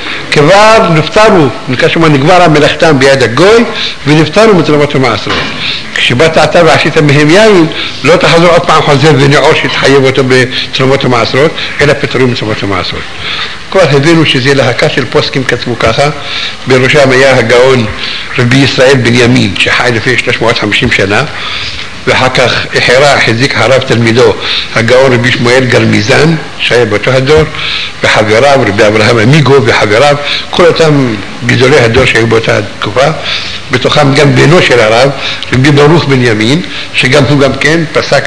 כבר נפטרו, כאשר נגמר המלאכתם ביד הגוי, ונפטרו מתרומות ומעשרות. כשבאת אתה ועשית מהם יין, לא תחזור עוד פעם חוזר ונעור שתחייב אותו בתרומות ומעשרות, אלא פטורים מתרומות ומעשרות. כבר הבינו שזה להקה של פוסקים כתבו ככה, בראשם היה הגאון רבי ישראל בנימין, שחי לפי שלוש מאות וחמישים שנה, ואחר כך החרה, החזיק הרב תלמידו, הגאון רבי שמואל גרמיזן, שהיה באותו הדור, וחבריו, רבי אברהם אמיגו וחבריו, כל אותם גדולי הדור שהיו באותה תקופה, בתוכם גם בנו של הרב, רבי ברוך בנימין, שגם הוא גם כן פסק,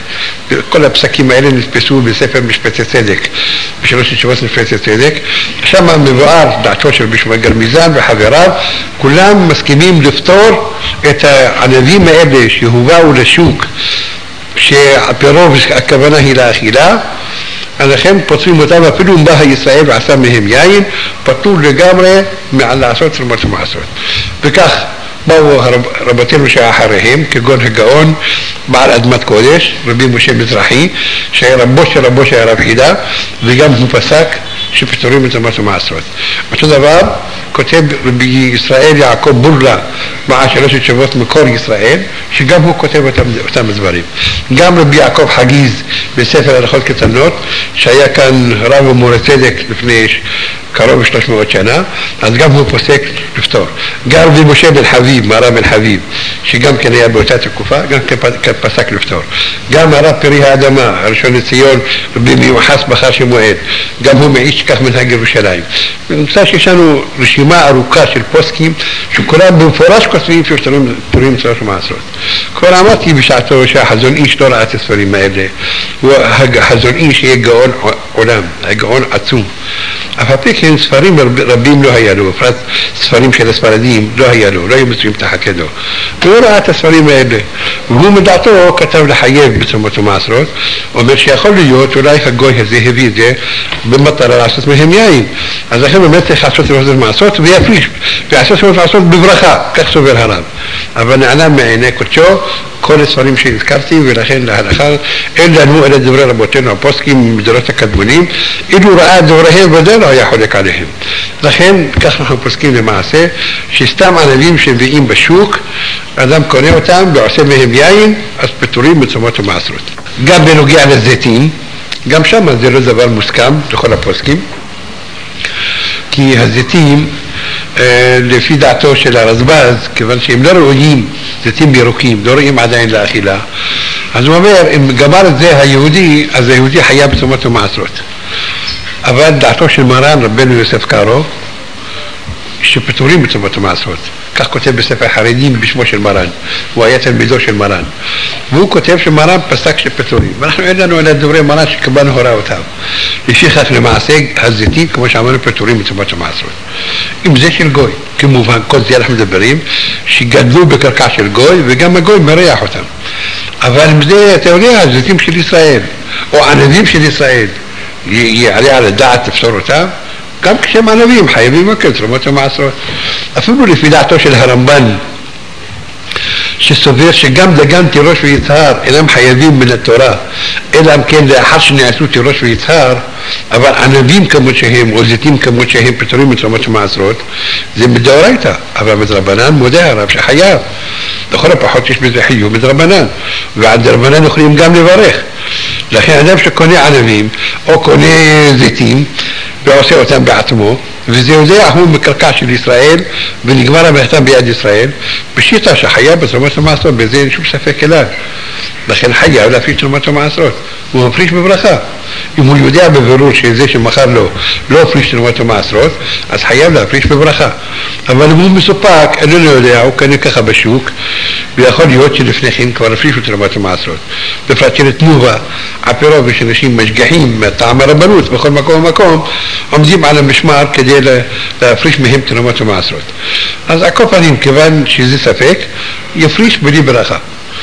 כל הפסקים האלה נתפסו בספר משפטי צדק, בשלוש תשובות משפטי צדק, שם מבואר דעתו של רבי שמואל גרמיזן וחבריו, כולם מסכימים לפתור את הענבים האלה שהובאו לשוק, שהפירות הכוונה היא לאכילה, לכן פותרים אותם, אפילו אם בא הישראל ועשה מהם יין, פטור לגמרי מעל לעשות תרומות ומעשרות. וכך באו רבותינו שאחריהם, כגון הגאון בעל אדמת קודש, רבי משה מזרחי, שהיה רבו של רבו של הרב חידה, וגם הוא פסק שפטורים מתרומת ומעשרות. אותו דבר כותב רבי ישראל יעקב בורלה מעה שלוש תשובות מקור ישראל, שגם הוא כותב אותם, אותם הדברים. גם רבי יעקב חגיז בספר הלכות קטנות, שהיה כאן רב ומורה צדק לפני קרוב ל-שלוש מאות שנה, אז גם הוא פוסק לפתור. גם רבי משה בן חביב, מהרב בן חביב, שגם כן היה באותה תקופה, גם כן פסק לפתור. גם הרב פרי האדמה, הראשון לציון, רבי מיוחס בחר שמואל, גם הוא מעיש כך מנהג ירושלים. נמצא שיש לנו רשימה ארוכה של פוסקים, שכולם במפורש כותבים שפטורים מתרומת ומעשרות. כבר אמרתי בשעתו שהחזון איש לא ראה את הספרים האלה, הוא החזון איש יהיה גאון עולם, גאון עצום. אף הפיקן ספרים רבים לא היה לו, בפרט ספרים של הספרדים לא היה לו, לא היו מצויים תחת ידו. הוא ראה את הספרים האלה, והוא מדעתו כתב לחייב בתרומת ומעשרות, אומר שיכול להיות אולי הגוי הזה הביא את זה במטרה לעשות מהם יין. אז לכן באמת צריך לעשות תרומת ומעשרות ויפריש, ויעשות תרומת ומעשרות בברכה, כך סובר הרב. אבל נעלם מעיני קודשו כל הספרים שהזכרתי, ולכן להלכה אין לנו אלה דברי רבותינו הפוסקים מדורות הקדמונים, אילו ראה דבריהם וזה לא היה חולק עליהם. לכן כך אנחנו פוסקים למעשה שסתם ענבים שמביאים בשוק, אדם קונה אותם ועושה מהם יין, אז פטורים מתרומת ומעשרות. גם בנוגע לזיתים, גם שם זה לא דבר מוסכם לכל הפוסקים, כי הזיתים לפי דעתו של הרזב"ז, כיוון שהם לא ראויים, זיתים ירוקים, לא רואים עדיין לאכילה, אז הוא אומר, אם גמר את זה היהודי, אז היהודי חייב בתרומת ומעשרות. אבל דעתו של מרן רבנו יוסף קארו, שפטורים בתרומת ומעשרות. כך כותב בספר חרדים בשמו של מרן, הוא היה תלמידו של מרן, והוא כותב שמרן פסק שפטורים, ואנחנו אין לנו על דברי מרן שקיבלנו הוראה אותם. לפיכך למעשה הזיתים, כמו שאמרנו, פטורים בתרומת ומעשרות. אם זה של גוי, כמובן כל זה אנחנו מדברים שגדלו בקרקע של גוי, וגם הגוי מריח אותם. אבל אם זה, אתה יודע, הזיתים של ישראל או ענבים של ישראל, יעלה על הדעת לפתור אותם, גם כשהם ענבים חייבים לקבל תרומת ומעשרות. אפילו לפי דעתו של הרמב"ן, שסובר שגם דגן תירוש ויצהר אינם חייבים מן התורה, אלא אם כן לאחר שנעשו תירוש ויצהר, אבל ענבים כמות שהם או זיתים כמות שהם פטורים מתרומת ומעשרות, זה מדאורייתא, אבל מדרבנן מודה הרב שחייב. לכל הפחות יש בזה חיוב מדרבנן, ועד דרבנן יכולים גם לברך. לכן אדם שקונה ענבים או קונה זיתים ועושה אותם בעצמו, וזה יודע הוא מקרקע של ישראל ונגמר המחתם ביד ישראל, בשיטה שחייב בתרומת ומעשרות, בזה אין שום ספק אליו. לכן חייב להפריש תרומת ומעשרות, הוא מפריש בברכה. אם הוא יודע בבירור שזה שמחר לו לא הפריש תרומת ומעשרות, אז חייב להפריש בברכה. אבל אם הוא מסופק, אני לא יודע, הוא קנה ככה בשוק, ויכול להיות שלפני כן כבר הפרישו תרומת ומעשרות. בפרט של תנובה, הפירות ושאנשים משגחים מטעם הרבנות בכל מקום ומקום, עומדים על המשמר כדי להפריש מהם תרומת ומעשרות. אז על כל פנים, כיוון שזה ספק, יפריש בלי ברכה.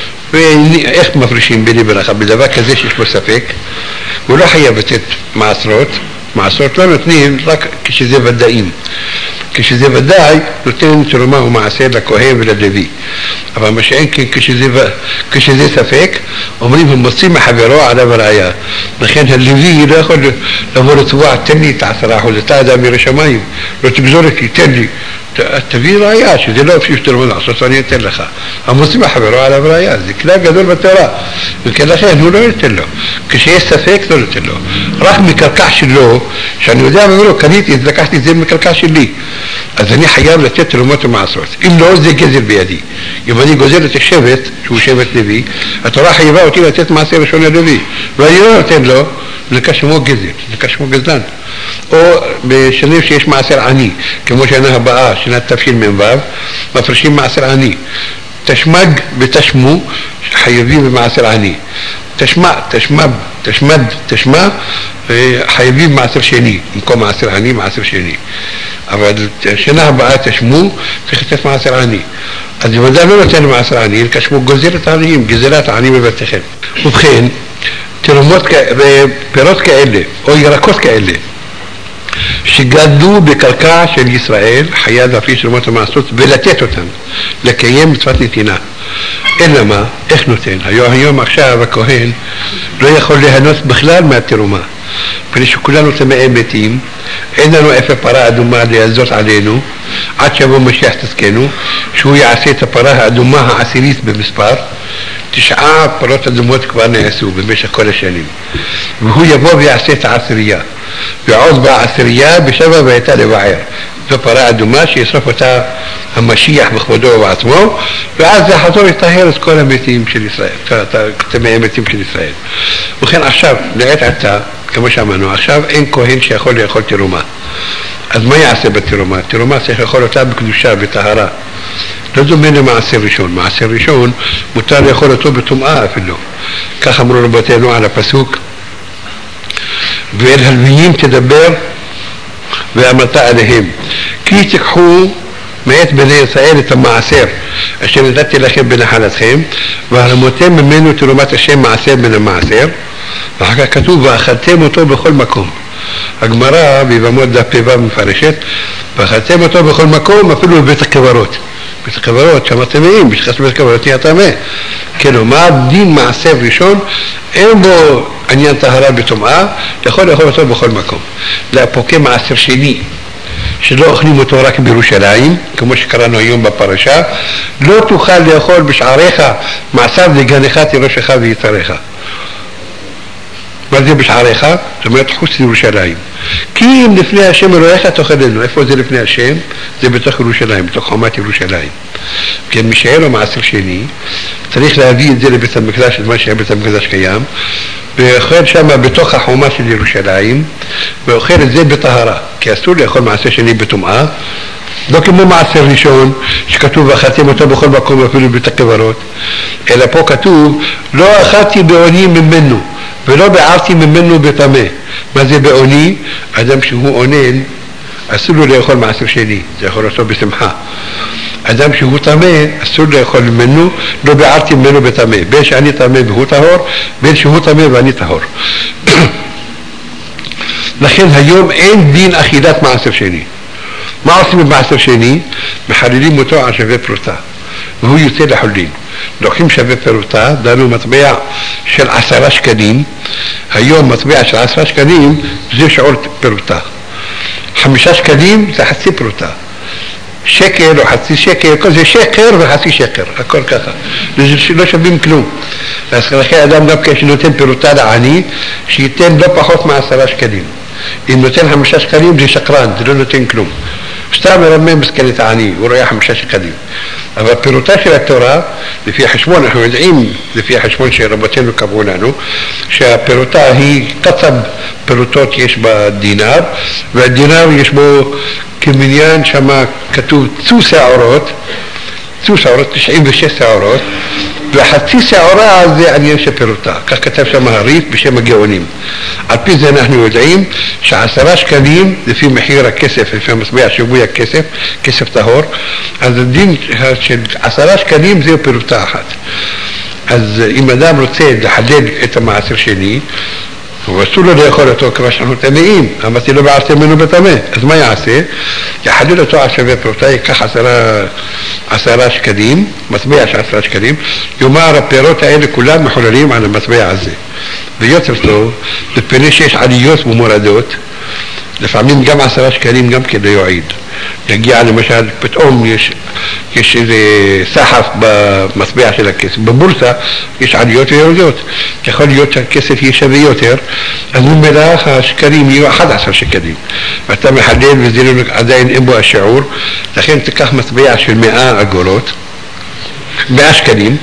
ואיך מפרישים בלי ברכה? בדבר כזה שיש בו ספק, הוא לא חייב לתת מעשרות, מעשרות לא נותנים רק כשזה ודאים. כשזה ודאי נותן תרומה ומעשר לכהן וללוי, אבל מה שאין כשזה, כשזה ספק אומרים הם מוצאים מחברו עליו ראיה. לכן הלוי לא יכול לבוא לתבוע תן לי את העשרה אחוז, אתה אדם ירא שמיים, לא תגזור אותי, תן לי, תביא ראיה שזה לא אפילו תרומה לעשות ואני אתן לך. המוצאים מחברו עליו ראיה, זה כלל גדול בתורה, וכן לכן הוא לא ייתן לו. כשיש ספק לא ייתן לו, רק מקרקע שלו, שאני יודע ואומר לו קניתי, לקחתי את זה מקרקע שלי, אז אני חייב לתת תרומות ומעשרות. אם לא, זה גזל בידי. אם אני גוזל את השבט, שהוא שבט לוי, התורה חייבה אותי לתת מעשר ראשון ללוי, ואני לא נותן לו, נקרא שמו גזל, נקרא שמו גזלן. או בשנים שיש מעשר עני, כמו שנה הבאה, שנת תשמ"ו, מפרשים מעשר עני. תשמג ותשמו חייבים במעשר עני. תשמע, תשמב, תשמד, תשמע, חייבים מעשר שני, במקום מעשר עני, מעשר שני. אבל שנה הבאה תשמו, צריך לתת מעשר עני. אז אם אדם לא נותן מעשר עני, כשמו גוזל את העניים, גזלת העניים בבתיכם. ובכן, תרומות, פירות כאלה, או ירקות כאלה, שגדלו בקרקע של ישראל, חייב להפריש תרומות ומעשרות ולתת אותם, לקיים מצוות נתינה. אלא מה? איך נותן? היום, היום עכשיו הכהן לא יכול ליהנות בכלל מהתרומה, מפני שכולנו טמאי מתים, אין לנו איפה פרה אדומה להזות עלינו, עד שיבוא משיח תזכנו, שהוא יעשה את הפרה האדומה העשירית במספר. תשעה פרות אדומות כבר נעשו במשך כל השנים, והוא יבוא ויעשה את העשירייה, ועוד בעשירייה בשבע והייתה לבער. זו פרה אדומה שישרוף אותה המשיח בכבודו ובעצמו, ואז זה יחזור לטהר את כל המתים של ישראל, תמי המתים של ישראל. וכן עכשיו, לעת עתה, כמו שאמרנו, עכשיו אין כהן שיכול לאכול תרומה. אז מה יעשה בתרומה? תרומה צריך לאכול אותה בקדושה, בטהרה. לא דומה למעשר ראשון. מעשר ראשון מותר לאכול אותו בטומאה אפילו. כך אמרו רבותינו על הפסוק, ואל הלוויים תדבר ואמרת עליהם, כי תיקחו מאת בני ישראל את המעשר אשר נתתי לכם בנחלתכם, והרמותם ממנו תרומת השם מעשר מן המעשר. ואחר כך כתוב, ואכלתם אותו בכל מקום. הגמרא ביבמות דף פ"ו מפרשת, ואכלתם אותו בכל מקום, אפילו בבית הקברות. בית הקברות, שם טמאים, בשחס בית הקברות נהיה טמא. כלומר, דין מעשר ראשון, אין בו עניין טהרה בטומאה, יכול לאכול אותו בכל מקום. להפוקה מעשר שני, שלא אוכלים אותו רק בירושלים, כמו שקראנו היום בפרשה, לא תוכל לאכול בשעריך מעשר לגנך תירושך ויצריך. מה זה בשעריך? זאת אומרת חוץ לירושלים. כי אם לפני השם אלוהיך תאכלנו. איפה זה לפני השם? זה בתוך ירושלים, בתוך חומת ירושלים. כן, מי שהיה לו מעשר שני, צריך להביא את זה לבית המקדש, את מה שהיה בית המקדש קיים, ואוכל שם בתוך החומה של ירושלים, ואוכל את זה בטהרה, כי אסור לאכול מעשר שני בטומאה, לא כמו מעשר ראשון שכתוב ואכלתם אותו בכל מקום אפילו בית הקברות, אלא פה כתוב לא אכלתי בעוני ממנו ולא בערתי ממנו בטמא. מה זה בעוני? אדם שהוא עונן אסור לו לאכול מעשר שני, זה יכול אותו בשמחה. אדם שהוא טמא אסור לאכול ממנו, לא בערתי ממנו בטמא, בין שאני טמא והוא טהור, בין שהוא טמא ואני טהור. לכן היום אין דין אכילת מעשר שני. מה עושים במעשר שני? מחללים אותו על שווה פרוטה, והוא יוצא לחולין. לוקחים שווה פרוטה, דנו מטבע של עשרה שקלים, היום מטבע של עשרה שקלים זה שיעור פרוטה. חמישה שקלים זה חצי פרוטה. שקל או חצי שקל, זה שקר וחצי שקר, הכל ככה. לא שווים כלום. אז לכן אדם גם כשנותן פרוטה לעני, שייתן לא פחות מעשרה שקלים. אם נותן חמישה שקלים זה שקרן, זה לא נותן כלום. סתם מרמה מסכן את העני, הוא רואה חמישה שקלים. אבל פירוטה של התורה, לפי החשבון, אנחנו יודעים, לפי החשבון שרבותינו קבעו לנו, שהפירוטה היא קצב פירוטות יש בדינר, והדינר יש בו כמניין, שמה כתוב צו שעורות, צו שעורות, תשעים ושש שעורות, וחצי שעורה זה עניין של פירוטה. כך כתב שם הריף בשם הגאונים. על פי זה אנחנו יודעים שעשרה שקלים, לפי מחיר הכסף, לפי המטבע שווי הכסף, כסף טהור, אז הדין של עשרה שקלים זה פירוטה אחת. אז אם אדם רוצה לחדד את המעשר שני, הוא אסור לו לאכול אותו כמו שאנחנו טמאים, אמרתי לו בערתם ממנו בטמא, אז מה יעשה? יחדד אותו על שווה פרוטה, ייקח עשרה, עשרה שקלים, מטבע של עשרה שקלים, יאמר הפירות האלה כולם מחוללים על המטבע הזה. ויותר טוב, בפני שיש עליות ומורדות, לפעמים גם עשרה שקלים גם כדי יועיד. יגיע למשל, פתאום יש, יש איזה סחף במטבע של הכסף. בבורסה יש עליות ויורדות. יכול להיות שהכסף יהיה שווה יותר, אז ממילא השקלים יהיו אחד עשר שקלים. ואתה מחדל וזה לא, עדיין אין בו השיעור, לכן תיקח מטבע של מאה אגורות, מאה שקלים,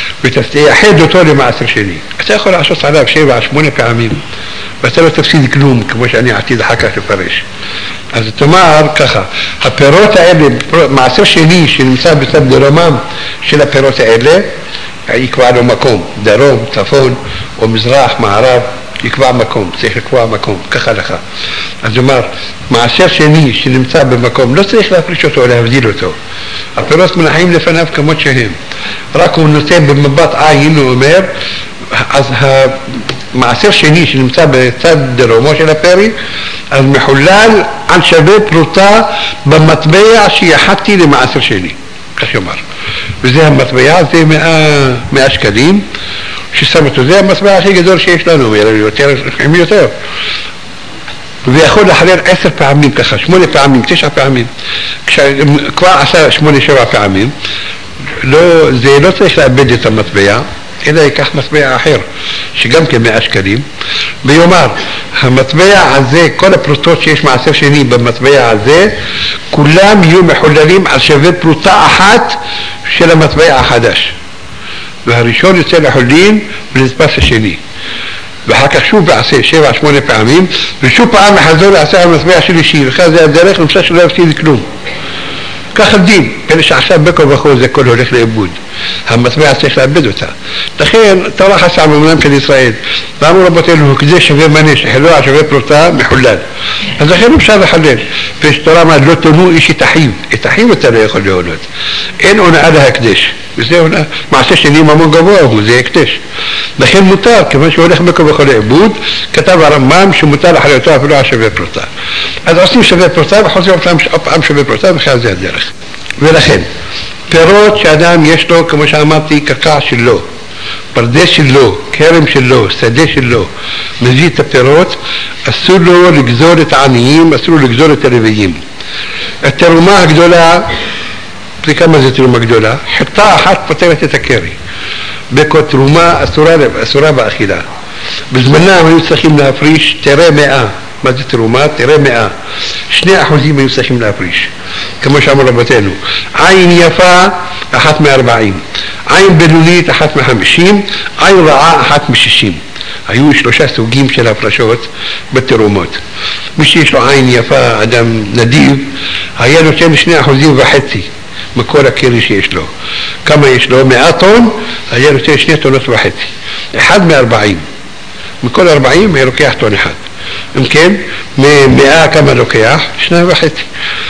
ותייחד אותו למעשר שני. אתה יכול לעשות עליו שבע, שמונה פעמים, ואתה לא תפסיד כלום, כמו שאני עתיד אחר כך לפרש. אז תאמר ככה, הפירות האלה, מעשר שני שנמצא בצד דרומם של הפירות האלה, יקבע לו מקום, דרום, צפון, או מזרח, מערב, יקבע מקום, צריך לקבוע מקום, ככה לך. אז אומר, מעשר שני שנמצא במקום, לא צריך להפריש אותו, להבדיל אותו. הפירות מנחים לפניו כמות שהם. רק הוא נותן במבט עין, הוא אומר, אז המעשר שני שנמצא בצד דרומו של הפרי, אז מחולל על שווה פרוטה במטבע שיחדתי למעשר שני, כך יאמר. וזה המטבע, זה מאה, מאה שקלים, ששם אותו, זה המטבע הכי גדול שיש לנו, יותר, יותר. ויכול לחלל עשר פעמים ככה, שמונה פעמים, תשע פעמים. כבר עשה שמונה שבע פעמים, לא, זה לא צריך לאבד את המטבע, אלא ייקח מטבע אחר, שגם כן מאה שקלים, ויאמר, המטבע הזה, כל הפרוטות שיש מעשר שני במטבע הזה, כולם יהיו מחוללים על שווה פרוטה אחת של המטבע החדש. והראשון יוצא לחולין ולנתפס השני. ואחר כך שוב בעשה שבע, שמונה פעמים, ושוב פעם מחזור לעשה המטבע שלישי, וכך זה הדרך למצוא שלא יפסיד כלום. ככה דין, פלא שעכשיו בכל וכל זה הכל הולך לאיבוד. המטבע צריך לאבד אותה. לכן, תורה חסה במונם של ישראל, ואמרו רבותינו, כזה שווה מנה, שחלו על שווה פרוטה, מחולל. אז לכן אפשר לחלל. ויש תורה מה, לא תונו איש את אחיו. את אחיו אתה לא יכול להונות. אין הונאה להקדש. וזה הונאה. מעשה שני ממון גבוה הוא, זה הקדש. לכן מותר, כיוון שהוא הולך בכל וכל לאיבוד, כתב הרמב"ם שמותר לחללתו אפילו על שווה פרוטה. אז עושים שווה פרוטה וחוזרים פעם שווה פרוטה, וכך זה הדרך. ולכן, פירות שאדם יש לו, כמו שאמרתי, קרקע שלו, פרדס שלו, כרם שלו, שדה שלו, מביא את הפירות, אסור לו לגזור את העניים, אסור לו לגזור את הרביים. התרומה הגדולה, זה כמה זה תרומה גדולה? חטא אחת פותרת את הקרי. בכל תרומה אסורה, אסורה באכילה. בזמנם היו צריכים להפריש תראה מאה. מה זה תרומה? תראה מאה. שני אחוזים היו צריכים להפריש. כמו שאמר רבותינו. עין יפה, אחת מארבעים. עין בינונית, אחת מחמישים. עין רעה, אחת משישים. היו שלושה סוגים של הפרשות בתרומות. מי שיש לו עין יפה, אדם נדיב, היה נותן שני אחוזים וחצי מכל הקרי שיש לו. כמה יש לו? מאה טון, היה נותן שני טונות וחצי. אחד מארבעים. מכל ארבעים היה לוקח טון אחד. אם כן, ממאה כמה לוקח? שניים וחצי.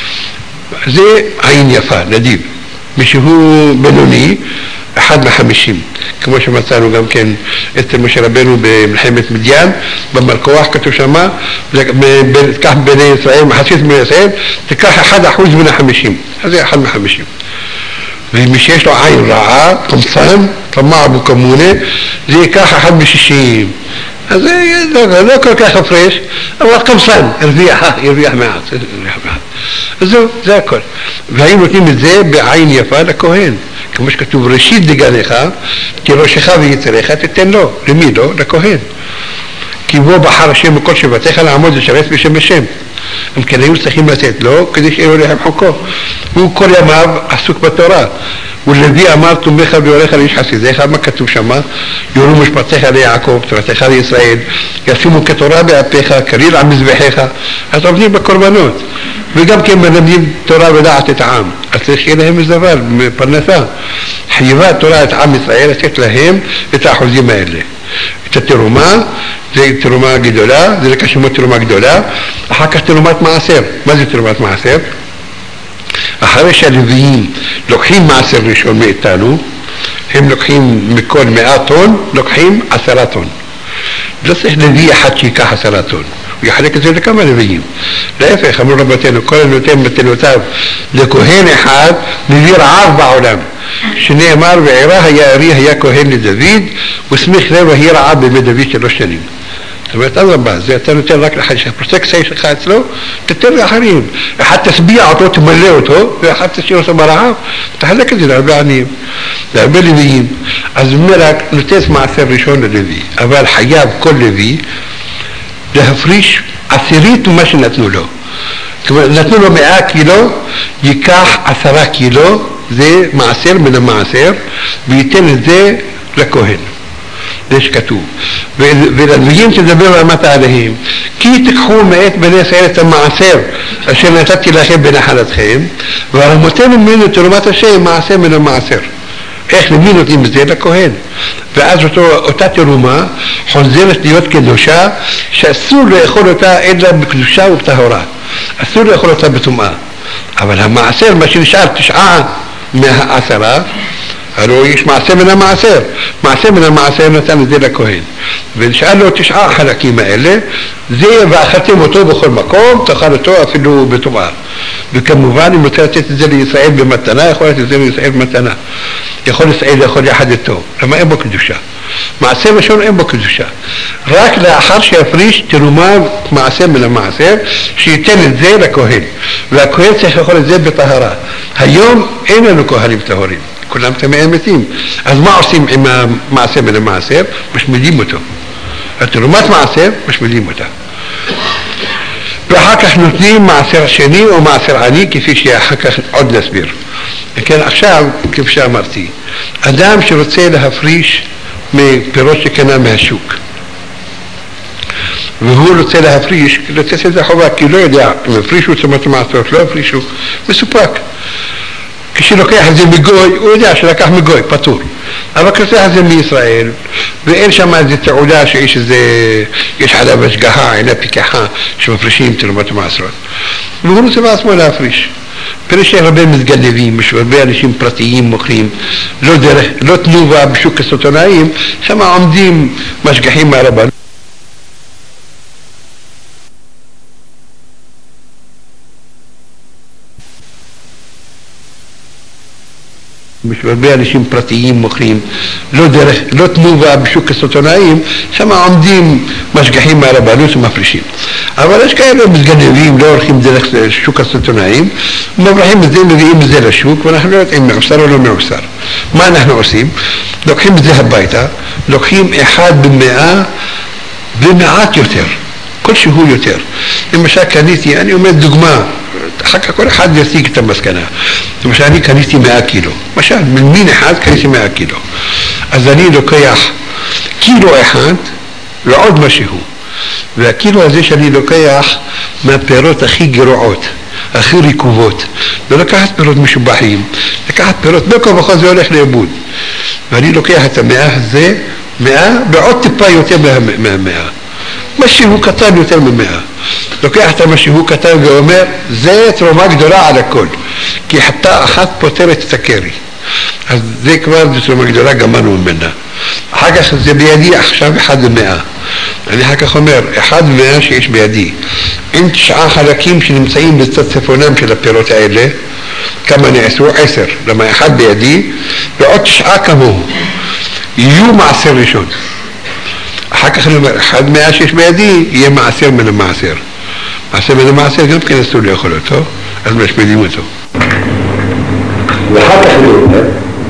זה עין יפה, נדיב. מישהו בינוני, אחד מחמישים. כמו שמצאנו גם כן אצל משה רבנו במלחמת מדיין, במלכוח כתוב שמה, תקח בני ישראל, מחצית בני ישראל, תקח אחד אחוז מן החמישים. אז זה אחד מחמישים. ומי שיש לו עין רעה, קמצן, טמע אבו כמונה, זה ייקח אחד משישים. אז זה לא, לא כל כך הפרש, אבל קמצן, הרוויח, הרוויח מעט, הרוויח מעט. אז זהו, זה הכל. והאם נותנים את זה בעין יפה לכהן. כמו שכתוב, ראשית דגניך, תירושך ויצריך, תתן לו. למי לא? לכהן. כי בו בחר השם מכל שבטיך לעמוד לשרת בשם בשם. הם כן היו צריכים לתת לו, כדי שיהיה לכם חוקו. הוא כל ימיו עסוק בתורה. ולוי אמר, תומך ויורך לאיש חסידיך, מה כתוב שמה? יורו משפטיך ליעקב, תורתך לישראל, ישימו כתורה באפיך, כליל על מזבחיך. אז עובדים בקורבנות. וגם כן מלמדים תורה ודעת את העם. אז צריך שיהיה להם איזה דבר, פרנסה. חייבה תורה את עם ישראל, לתת להם את האחוזים האלה. את התרומה, זה תרומה גדולה, זה לקשמות תרומה גדולה. אחר כך תרומת מעשר. מה זה תרומת מעשר? אחרי שהלוויים לוקחים מעשר ראשון מאיתנו, הם לוקחים מכל מאה טון, לוקחים עשרה טון. לא צריך לוי אחד שיקח עשרה טון. הוא יחלק את זה לכמה לוויים. להפך, אמרו רבותינו, כל הנותן מתנותיו לכהן אחד, מביא רעב בעולם. שנאמר, ועירה היה ארי היה כהן לדוד, וסמיך לב והיא רעב בבית דוד שלוש שנים. זאת אומרת, אז רבה, זה אתה נותן רק לאחד, שהפרוטקציה שלך אצלו, תתן לאחרים. אחד תסביע אותו, תמלא אותו, ואחד תשאיר אותו ברעב, תחלק את זה להרבה עניים, להרבה לוויים. אז אומר רק, נותן מעשר ראשון ללוי, אבל חייב כל לוי להפריש עשירית ממה שנתנו לו. זאת אומרת, נתנו לו מאה קילו, ייקח עשרה קילו, זה מעשר מן המעשר, וייתן את זה לכהן. זה שכתוב. וללוויים תדבר למטה עליהם, כי תיקחו מאת בני ישראל את המעשר אשר נתתי לכם בנחלתכם, והרמותינו ממנו תרומת השם מעשר מן המעשר. איך למי נותנים את זה? לכהן. ואז אותו, אותה תרומה חוזרת להיות קדושה, שאסור לאכול אותה אלא בקדושה ובטהרה. אסור לאכול אותה בטומאה. אבל המעשר, מה שנשאר תשעה מהעשרה, הלוא יש מעשה מן המעשר, מעשה מן המעשר נתן את זה לכהן, ונשאל לו תשעה חלקים האלה, זה ואכלתם אותו בכל מקום, תאכל אותו אפילו בטומאה. וכמובן אם רוצה לתת את זה לישראל במתנה, יכול לתת את זה לישראל במתנה, יכול ישראל לאכול יחד איתו, למה אין בו קדושה? מעשה ראשון אין בו קדושה, רק לאחר שיפריש תרומה מעשה מן המעשר, שייתן את זה לכהן, והכהן צריך לאכול את זה בטהרה. היום אין לנו כהנים טהורים, כולם טמאי מתים, אז מה עושים עם המעשה מן המעשר? משמידים אותו, התרומת מעשר משמידים אותה, ואחר כך נותנים מעשר שני או מעשר עני, כפי שאחר כך עוד נסביר. וכן עכשיו, כפי שאמרתי, אדם שרוצה להפריש מפירות שקנה מהשוק, והוא רוצה להפריש, לתת את זה חובה, כי לא יודע אם הפרישו תרומת המעשרות, לא הפרישו, מסופק. כשלוקח את זה מגוי, הוא יודע שלקח מגוי, פטור. אבל כשלוקח את זה מישראל, ואין שם איזו תעודה שיש איזה, יש עליו השגחה, עיני פיקחה, שמפרישים תרומת המעשרות. והוא רוצה בעצמו להפריש. פרש הרבה מתגנבים, יש הרבה אנשים פרטיים מוכרים, לא דרך, לא תנובה בשוק הסיטונאים, שם עומדים משגחים מהרבנות. יש הרבה אנשים פרטיים מוכרים, לא דרך, לא תנובה בשוק הסיטונאים, שם עומדים משגחים מהרבנות ומפרישים. אבל יש כאלה מתגנבים, לא הולכים דרך שוק הסיטונאים, מברחים את זה, מביאים את זה לשוק, ואנחנו לא יודעים מעוסר או לא מעוסר. מה אנחנו עושים? לוקחים את זה הביתה, לוקחים אחד במאה ומעט יותר, כל שהוא יותר. למשל קניתי, אני אומר דוגמה, אחר כך כל אחד ישיג את המסקנה. למשל אני קניתי מאה קילו, למשל מין אחד קניתי מאה קילו, אז אני לוקח קילו אחד לעוד משהו, והקילו הזה שאני לוקח מהפירות הכי גרועות, הכי ריקובות, לא לקחת פירות משובחים, לקחת פירות בכל וכל זה הולך לאיבוד, ואני לוקח את המאה הזה, מאה בעוד טיפה יותר מהמאה, משהו קטן יותר ממאה, לוקח את המשהו קטן ואומר זה תרומה גדולה על הכל, כי חטא אחת פותרת את הקרי, אז זה כבר זה תרומה גדולה, גמרנו ממנה. אחר כך זה בידי עכשיו אחד למאה, אני אחר כך אומר אחד למאה שיש בידי, עם תשעה חלקים שנמצאים בצד צפונם של הפירות האלה, כמה נעשו? עשר, למה אחד בידי ועוד תשעה כמוהו, יהיו מעשר ראשון. אחר כך אני אומר, אחד מאה שיש בידי, יהיה מעשר מן המעשר. מעשר מן המעשר גם כן אסור לאכול אותו, אז משמידים אותו. ואחר כך אני אומר,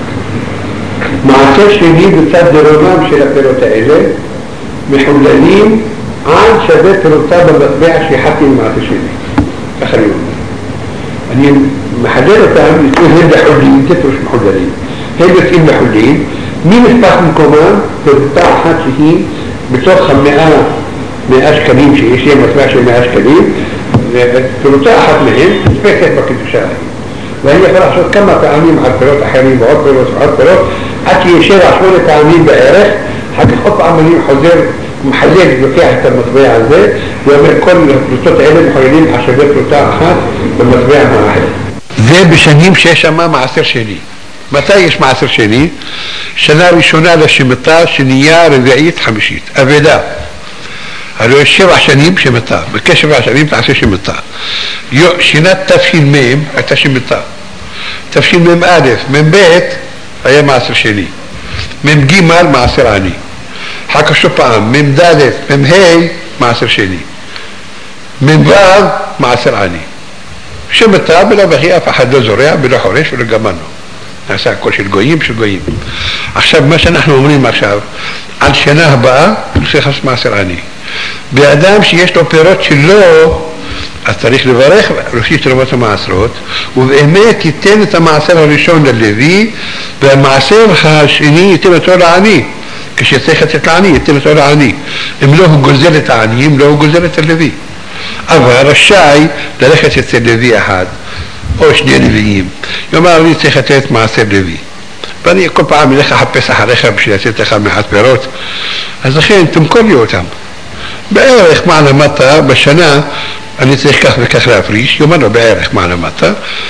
מעשר שני בצד דרומם של הפירות האלה, מחוללים עד שווה פירותה במטבע שיחדתי למעשר שני. ככה אני אומר. אני מחדל אותם, הם לחולים, זה פירוש מחוללים. הם יוצאים לחולים, מי נפתח מקומם, פירותה אחת שהיא, בתוך המאה, מאה שקלים שיש להם מטבע של מאה שקלים, פירותה אחת מהם, נתפסת בקדושה. ואני יכול לחשוב כמה פעמים על פירות אחרים ועוד פירות ועוד פירות, עד שישב שמונה פעמים בערך, אחר כך עוד פעם אני חוזר, מחלל, לוקח את המטבע הזה, ואומר כל הפירוטות האלה מחוללים על שווה פירותה אחת במטבע האחר. זה בשנים שיש שם מעשר שני. מתי יש מעשר שני? שנה ראשונה לשמתה, שנייה, רביעית, חמישית. אבדה. הלוא יש שבע שנים שמתה. בכשבע שנים תעשה שמתה. שנת תפשין מם הייתה שמתה. תפשין מם א', מם ב' היה מעשר שני. מם ג' מעשר עני. אחר כך שוב פעם, מם ד', מם ה' מעשר שני. מם ו' מעשר עני. שמתה בלא וכי אף אחד לא זורע, בלא חורש ולא גמרנו. נעשה הכל של גויים, של גויים. עכשיו, מה שאנחנו אומרים עכשיו, על שנה הבאה, צריך לעשות מעשר עני. באדם שיש לו פירות שלו, אז צריך לברך ראשית תרומת המעשרות, ובאמת ייתן את המעשר הראשון ללוי, והמעשר השני ייתן אותו לעני. כשצריך לתת לעני, ייתן אותו לעני. אם לא הוא גוזל את העני, אם לא הוא גוזל את הלוי. אבל רשאי ללכת אצל לוי אחד, או שני לוויים. יאמר, אני צריך לתת מעשר לוי. ואני כל פעם אלך לחפש אחריך בשביל לתת לך מעט פירות. אז לכן, תמכור לי אותם. בערך מה למטה, בשנה, אני צריך כך וכך להפריש. יאמר לו, בערך מה למטה.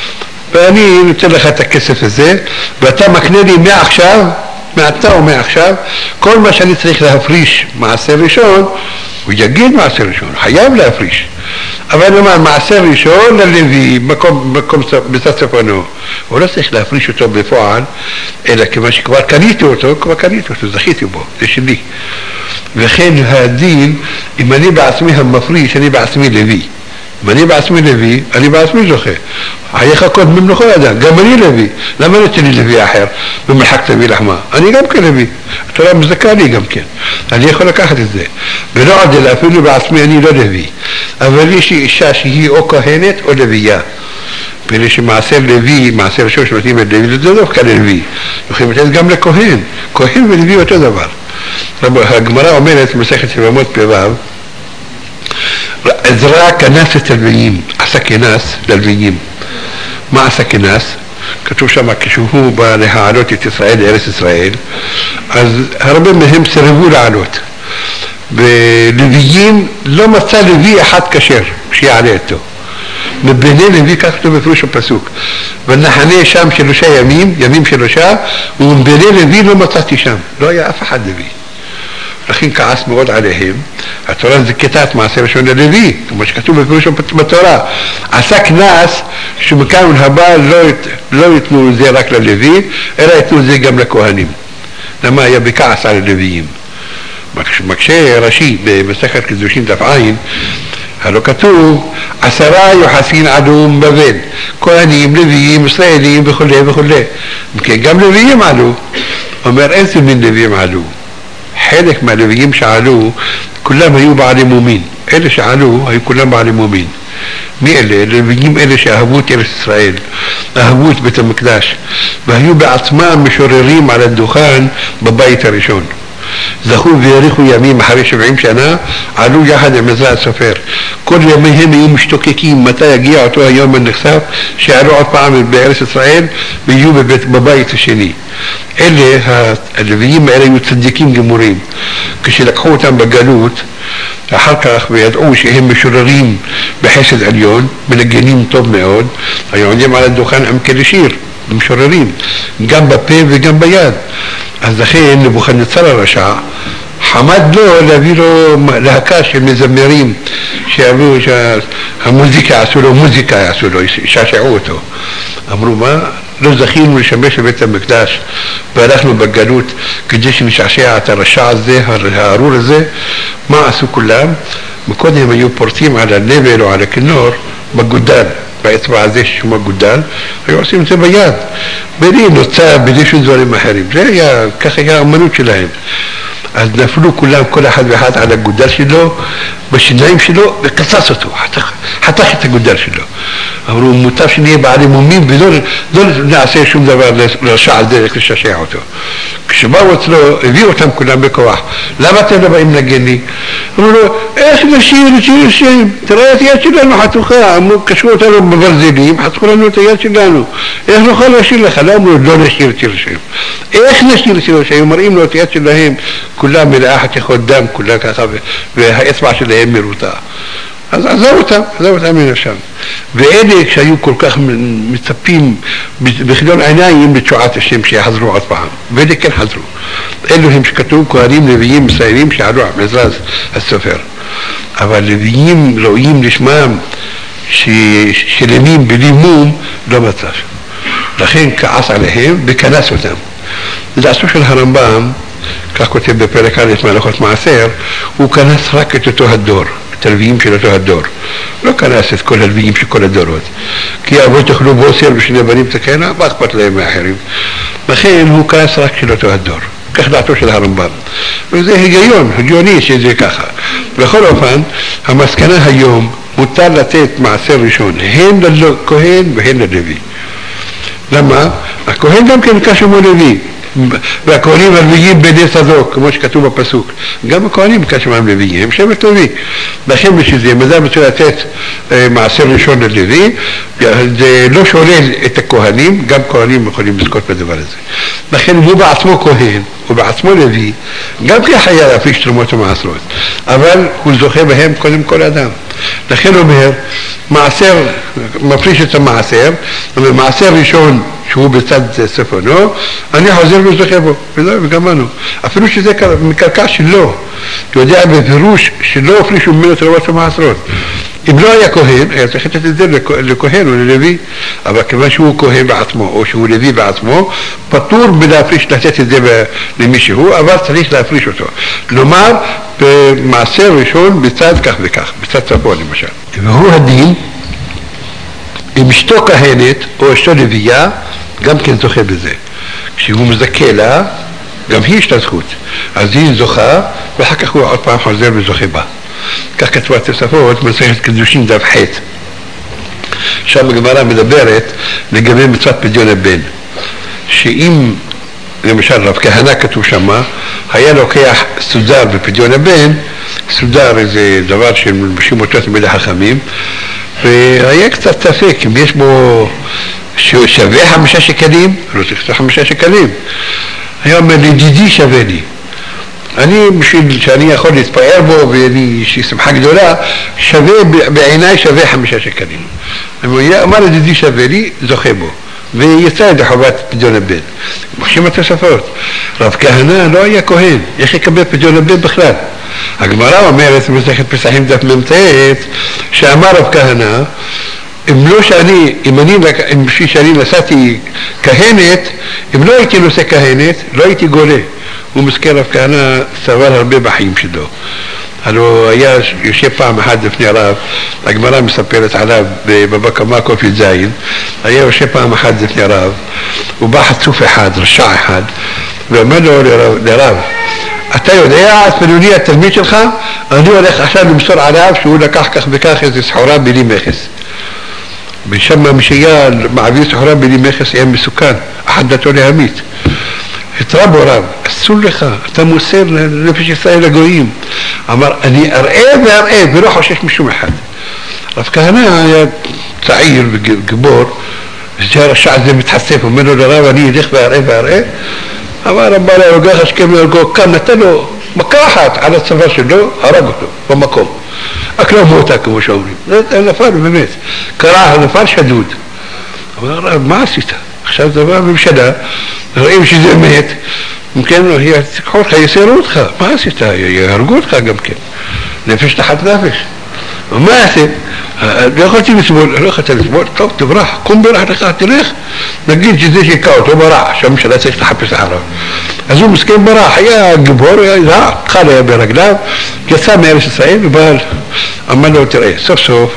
ואני נותן לך את הכסף הזה, ואתה מקנה לי מעכשיו, מעתה או מעכשיו, כל מה שאני צריך להפריש מעשר ראשון, הוא יגיד מעשר ראשון, חייב להפריש. אבל אני אומר, מעשר ראשון ללוי, מקום, מקום בצד צפונו, הוא לא צריך להפריש אותו בפועל, אלא כיוון שכבר קניתי אותו, כבר קניתי אותו, זכיתי בו, זה שלי. וכן הדין, אם אני בעצמי המפריש, אני בעצמי לוי. אם אני בעצמי לוי, אני בעצמי זוכה. חייך קודמים לכל אדם, גם אני לוי. למה נתן לי לוי אחר במרחק תביא לחמה? אני גם כן לוי. התורה מזכה לי גם כן. אני יכול לקחת את זה. ולא עדל, אפילו בעצמי אני לא לוי. אבל יש אישה שהיא או כהנת או לוויה. ואלה שמעשר לוי, מעשר ראשון שמתאים את לוי, זה דווקא לוי. יכולים לתת גם לכהן. כהן ולוי אותו דבר. הגמרא אומרת, מסכת יבמות פ"ו, עזרא כנס את הלוויים, עשה כנס ללוויים. מה עשה כנס? כתוב שם כשהוא בא להעלות את ישראל לארץ ישראל, אז הרבה מהם סירבו לעלות. ולוויים לא מצא לוי אחד כשר שיעלה אותו. מבני לוי, כך כתוב בפירוש הפסוק, ונחנה שם שלושה ימים, ימים שלושה, ומבני לוי לא מצאתי שם, לא היה אף אחד לוי. לכן כעס מאוד עליהם. התורה זיכתה את מעשר ראשון ללוי, כמו שכתוב בפירוש בתורה. עשה כנס שמכאן ולהבא לא, לא יתנו זה רק ללוי, אלא יתנו זה גם לכהנים. למה היה בכעס על הלוויים? מקשה רש"י במסכת קידושין דף עין, הלא כתוב עשרה יוחסין עלו בבל, כהנים, לוויים, ישראלים וכו' וכו'. גם לוויים עלו. אומר איזה מין לוויים עלו? חלק מהלוויים שעלו, כולם היו בעלי מומין. אלה שעלו, היו כולם בעלי מומין. מי אלה? לוויים אלה שאהבו את ארץ ישראל, אהבו את בית המקדש, והיו בעצמם משוררים על הדוכן בבית הראשון. זכו והאריכו ימים אחרי שבעים שנה, עלו יחד עם עזרא הסופר. כל ימיהם היו משתוקקים מתי יגיע אותו היום הנחשף, שעלו עוד פעם בארץ ישראל ויהיו בבית, בבית השני. אלה, הלוויים האלה היו צדיקים גמורים. כשלקחו אותם בגלות, אחר כך וידעו שהם משוררים בחסד עליון, מנגנים טוב מאוד, היו עומדים על הדוכן עם כלי שיר, משוררים, גם בפה וגם ביד. אז לכן נבוכדנצר הרשע חמד לו להביא לו להקה של מזמרים שיעברו, שהמוזיקה יעשו לו, מוזיקה יעשו לו, ישעשעו אותו. אמרו מה? לא זכינו לשמש בבית המקדש והלכנו בגלות כדי שנשעשע את הרשע הזה, הארור הזה. מה עשו כולם? מקודם הם היו פורטים על הנבל או על הכינור בגודל, באצבע הזה ששמו גודל, היו עושים את זה ביד, בלי נוצה, בלי שום דברים אחרים. זה היה, ככה היה האמנות שלהם. אז נפלו כולם, כל אחד ואחד על הגודל שלו, בשיניים שלו, וקצץ אותו, חתך, חתך את הגודל שלו. אמרו, מוטב שנהיה בעלי מומים, ולא לא נעשה שום דבר לרשע על דרך לשעשע אותו. כשבאו אצלו, הביאו אותם כולם בכוח. למה אתם לא באים לנגן לי? אמרו לו, איך נשיר, שיר שם? תראה את היד שלנו חתוכה. אמרו, קשרו אותנו בברזלים, חתכו לנו את היד שלנו. איך נוכל לשיר לך? לא אמרו, לא נשיר שיר שם. איך נשיר שיר שם? מראים לו את היד שלהם, כולם מלאה חתיכות דם, כולם ככה, והאצבע שלהם מרוטה. אז עזב אותם, עזב אותם מן השם. ואלה כשהיו כל כך מצפים בכלון עיניים לתשועת השם שיחזרו עוד פעם, ואלה כן חזרו. אלו הם שכתוב כהנים לוויים ישראלים שעלו עם עזרא הסופר. אבל לוויים ראויים לשמם שלמים בלי מום לא מצא. לכן כעס עליהם וכנס אותם. לדעתו של הרמב"ם, כך כותב בפרק א' מהלכות מעשר, הוא כנס רק את אותו הדור, את הלוויים של אותו הדור. לא כנס את כל הלוויים של כל הדורות. כי אבות תאכלו בוסר ושני בנים תקהינה, מה אכפת להם מאחרים? לכן הוא כנס רק של אותו הדור. כך דעתו של הרמב"ם. וזה היגיון, הגיוני שזה ככה. בכל אופן, המסקנה היום מותר לתת מעשר ראשון, הן לכהן והן ללוי. למה? הכהן גם כן קשור לוי. והכהנים הלוויים בני צדוק, כמו שכתוב בפסוק. גם הכהנים קשור הם לוויים, הם שבט לוי. לכן בשביל זה, מזה מצוי לתת אה, מעשר ראשון ללוי, זה לא שולל את הכהנים, גם כהנים יכולים לזכות בדבר הזה. לכן הוא בעצמו כהן, הוא בעצמו לוי, גם כן חייב להפיש תרומות ומעשרות, אבל הוא זוכה בהם קודם כל אדם. לכן אומר, מעשר, מפריש את המעשר, ומעשר ראשון שהוא בצד ספונו, אני חוזר וזוכה בו, וגמרנו. אפילו שזה מקרקע שלו, אתה יודע בפירוש שלא הפרישו ממנו תרומת ומעשרות. אם לא היה כהן, היה צריך לתת את זה לכהן או ללוי, אבל כיוון שהוא כהן בעצמו, או שהוא לוי בעצמו, פטור בלהפריש, לתת את זה למישהו, אבל צריך להפריש אותו. כלומר, במעשר ראשון בצד כך וכך, בצד צפון למשל. והוא הדין, אם אשתו כהנת או אשתו לוויה, גם כן זוכה בזה. כשהוא מזכה לה, גם היא יש לה זכות. אז היא זוכה, ואחר כך הוא עוד פעם חוזר וזוכה בה. כך כתבו התוספות, מסכת קידושין דף ח'. שם הגמרא מדברת לגבי מצוות פדיון הבן. שאם, למשל רב כהנא כתוב שמה, היה לוקח סודר בפדיון הבן, סודר איזה דבר שמלבשים אותו תמיד החכמים, והיה קצת ספק אם יש בו שווה חמישה שקלים, לא צריך חמישה שקלים. היה אומר לי, דידי שווה לי. אני, בשביל שאני יכול להתפאר בו ואני, יש לי שמחה גדולה, שווה, בעיניי שווה חמישה שקלים. אמר לי, דידי שווה לי, זוכה בו. ויצא ידי חובת פדיון הבן. מחשים התוספות. רב כהנא לא היה כהן, איך יקבל פדיון הבן בכלל? הגמרא אומרת, במסכת פסחים דף מ"ט, שאמר רב כהנא, אם לא שאני, אם אני, אם בשביל שאני נשאתי כהנת, אם לא הייתי נושא כהנת, לא הייתי גולה. הוא מזכיר רב כהנא סבל הרבה בחיים שלו. הלוא היה יושב פעם אחת לפני הרב, הגמרא מספרת עליו בבבא קמא ק"ז, היה יושב פעם אחת לפני הרב, הוא בא חצוף אחד, רשע אחד, ואומר לו לרב, לרב אתה יודע, פלוני התלמיד שלך, אני הולך עכשיו למסור עליו שהוא לקח כך וכך איזו סחורה בלי מכס. ושם מי שהיה מעביר סחורה בלי מכס היה מסוכן, אחד דתו להמית. התראה בו רב, אסור לך, אתה מוסר לנפש ישראל לגויים. אמר, אני אראה ואראה ולא חושש משום אחד. רב כהנא היה צעיר וגיבור, שהרשע הזה מתחשף, אומר לו לרב, אני אלך ואראה ואראה. אמר רב בעלה הוגח השכם להרגו, כאן נתן לו מכה אחת על הצבא שלו, הרג אותו במקום. אקרב אותה כמו שאומרים. זה נפל באמת, קרא, נפל שדוד. אמר רב, מה עשית? עכשיו דבר בממשלה, רואים שזה מת, כן, תקחו אותך, יסרו אותך, מה עשית? יהרגו אותך גם כן, נפש תחת נפש. מה עשית? לא יכולתי לסבול, לא יכולתי לסבול, טוב, תברח, קום ברח לך, תלך, נגיד שזה שיקע אותו ברח, שהממשלה צריך לחפש אחריו. אז הוא מסכן ברח, היה גיבור, היה זהה, חל היה ברגליו, יצא מארץ ישראל, ובא, אמר לו, תראה, סוף סוף,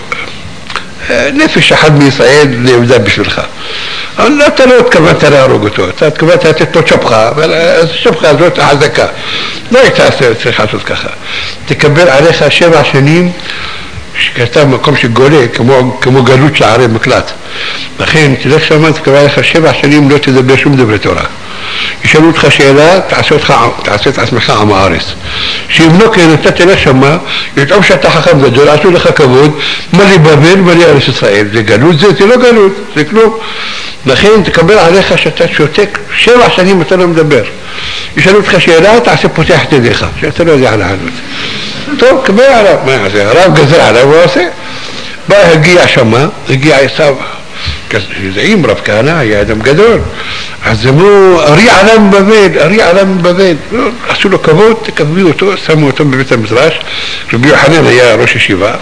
נפש אחד מישראל נעמדה בשבילך. אבל אתה לא התכוונת להרוג אותו, אתה התכוונת לתת לו שפחה, אבל השפחה הזאת החזקה. לא הייתה צריכה לעשות ככה. תקבל עליך שבע שנים, שכתב מקום שגולה, כמו, כמו גלות שערי מקלט. לכן, תלך שמה, תקבל עליך שבע שנים, לא תדבר שום דברי תורה. ישאלו אותך שאלה, תעשה, אותך, תעשה את עצמך עם הארץ. שאם לא כן, אתה תלך שמה, יטעום שאתה חכם גדול, עשו לך כבוד, מה לי בבל, מה לי ארץ ישראל. זה גלות זה, זה לא גלות, זה כלום. לכן תקבל עליך שאתה שותק, שבע שנים אתה לא מדבר. ישאלו אותך שאלה, תעשה פותח את ידיך, שאתה לא יודע לענות. טוב, קבל עליו, מה יעשה? הרב גזר עליו, הוא עושה. בא, הגיע שמה, הגיע עשיו. זעים רב כהנא, היה אדם גדול. אז אמרו, ארי עלם בבל, ארי עלם בבל. עשו לו כבוד, תקבלו אותו, שמו אותו בבית המדרש. רבי יוחנן היה ראש ישיבה.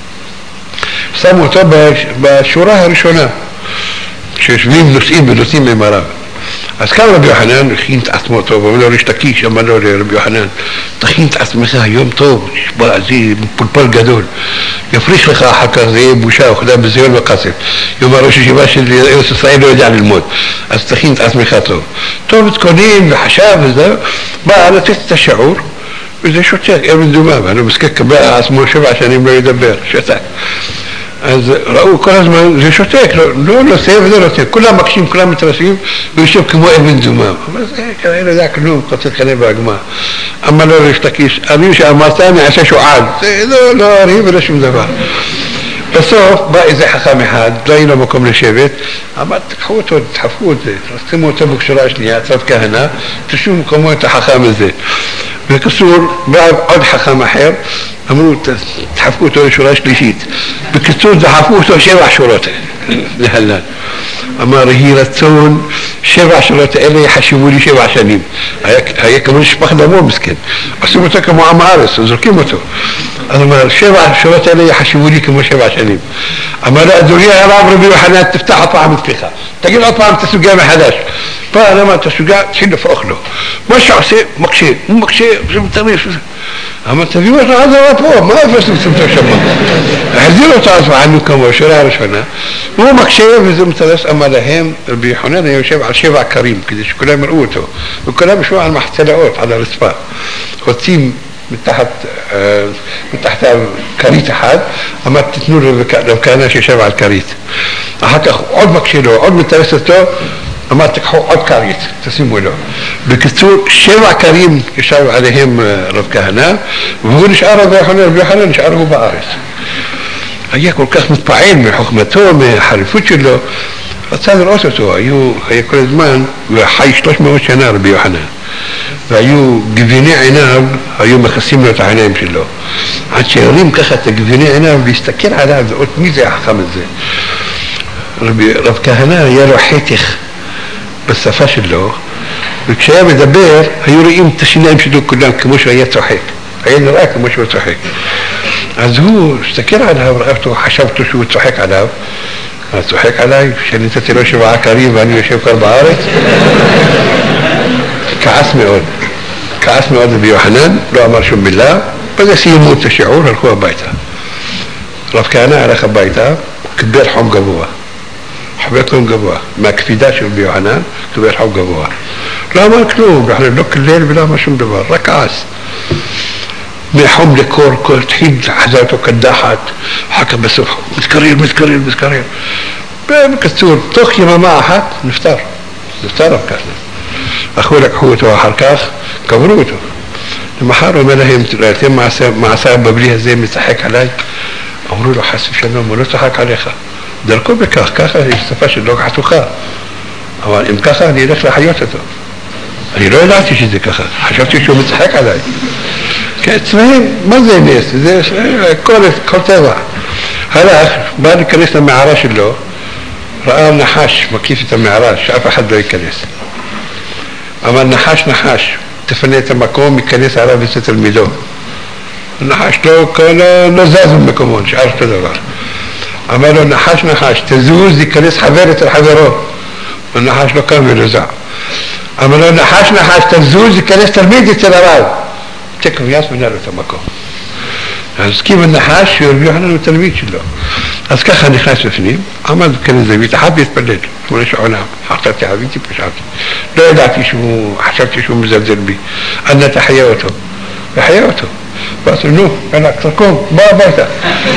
שמו אותו בשורה הראשונה. שיושבים נושאים ונושאים עם הרב. אז כאן רבי יוחנן הכין את עצמו טוב, אמר לו להשתקיש, אמר לו לרבי יוחנן, תכין את עצמך היום טוב, זה פולפל גדול, יפריש לך אחר כך, זה יהיה בושה, אוכלה בזיון וכסף. יאמר ראש ישיבה של ארץ ישראל לא יודע ללמוד, אז תכין את עצמך טוב. טוב, התכונן וחשב וזה, בא לתת את השיעור, וזה שותק, אבן דומה, ואני מסכים קבל עצמו שבע שנים לא ידבר, שתק. אז ראו כל הזמן, זה שותק, לא נושא וזה נושא, כולם מקשים, כולם מתרסים, ויושב כמו אבן דומה. אבל זה כנראה לא יודע כלום, חוצה כנראה בהגמה. אמר לו להשתקיש, אני שאמרת, אני אעשה שועל. זה לא, לא הרי ולא שום דבר. בסוף בא איזה חכם אחד, לא היה לו מקום לשבת, אמר, תקחו אותו, תדחפו את זה, תשימו אותו בקשורה השנייה, צד כהנא, תשאו מקומו את החכם הזה. בקיצור, בא עוד חכם אחר, אמרו, תחפו אותו לשורה שלישית. בקיצור, דחפו אותו שבע שורות להלן. אמר, יהי רצון, שבע שורות האלה יחשבו לי שבע שנים. היה, היה כמו נשפך דמו מסכן. עושים אותו כמו עם הארץ, זורקים אותו. אז אמר, שבע שורות האלה יחשבו לי כמו שבע שנים. אמר, אדוני הרב רבי יוחנן, תפתח עוד פעם את פיך. תגיד עוד פעם את הסוגיה מחדש. פעם למה את הסוגיה, תחיל לפרוח לו. מה שעושה, מקשה, הוא מקשה, זה מתרש. אמר, תביאו אותו עד הרב פה, מה אפסתם צמצום שמה? החזיר אותו אז וענו כמו, שורה הראשונה. הוא מקשה וזה מתרש, אמר להם, רבי יוחנן היה יושב על שבע קרים, כדי שכולם יראו אותו. וכולם ישבו על מחצלאות, על הרצפה. רוצים מתחת, מתחת כרית אחד, אמר, תתנו לכהנא שישב על כרית. אחר כך עוד מקשה לו, עוד מתרש אותו, אמר, תקחו עוד כרית, תשימו לו. בקיצור, שבע כרים ישב עליהם רב כהנא, והוא נשאר רבי יוחנן, רבי יוחנן נשאר הוא בארץ. היה כל כך מתפעל מחוכמתו, מהחריפות שלו, רצה לראות אותו. היו, היה כל הזמן, הוא חי שלוש מאות שנה רבי יוחנן. והיו גביני עיניו, היו מכסים לו את העיניים שלו. עד שהרים ככה את גביני עיניו והסתכל עליו, ועוד מי זה החכם הזה? רבי, רב כהנא היה לו חתך בשפה שלו, וכשהיה מדבר, היו רואים את השיניים שלו כולם כמו שהוא היה צוחק. היה נראה כמו שהוא צוחק. אז הוא הסתכל עליו, ראה אותו, חשבתו שהוא צוחק עליו. אז צוחק עליי, שנתתי לו שבעה קרים ואני יושב כבר בארץ. כעס מאוד. כעס מאוד רבי יוחנן, לא אמר שום מילה, וזה סיימו את השיעור, הלכו הביתה. רב כהנא הלך הביתה, קיבל חום גבוה. חבר חום גבוה. מהקפידה של רבי יוחנן, קיבל חום גבוה. לא אמר כלום, לא כלל ולא אמר שום דבר, רק כעס. מחום לקור, כל תחיל חזר אותו קדחת, אחר כך בסוף, מתקרר, מתקרר, מתקרר. בקיצור, תוך יממה אחת נפטר. נפטר רב כהנא. אחו לקחו אותו אחר כך, קברו אותו. למחר אומר להם, ראיתם מעשה בבלי הזה משחק עליי? אמרו לו, חס ושלום, הוא לא צחק עליך. דרכו בכך, ככה יש שפה שלא חתוכה. אבל אם ככה אני אלך לחיות אותו. אני לא ידעתי שזה ככה, חשבתי שהוא מצחק עליי. כן, צבעים, מה זה נס? זה כל, כל טבע. הלך, בא להיכנס למערה שלו, ראה נחש מקיף את המערה, שאף אחד לא ייכנס. אמר, נחש, נחש, תפנה את המקום, ייכנס עליו אצל תלמידו. נחש לא, לא, לא זז במקומו, נשאר אותו דבר. אמר לו, נחש, נחש, תזוז, ייכנס חבר אצל חברו. הנחש לא קם ולזע. אמר לו, נחש, נחש, תזוז, ייכנס תלמיד אצל הרב. תקף יס מנהל את המקום. אז קים הנחש שרבי יוחנן הוא תלמיד שלו. אז ככה נכנס בפנים, עמד כאן זווית אחת והתפלל, שמונה שעולם. חשבתי חביתי, פשעתי. לא ידעתי שהוא, חשבתי שהוא מזלזל בי. אנא תחיה אותו. וחיה אותו. ואז נו, יאללה, תרקום, בוא הביתה.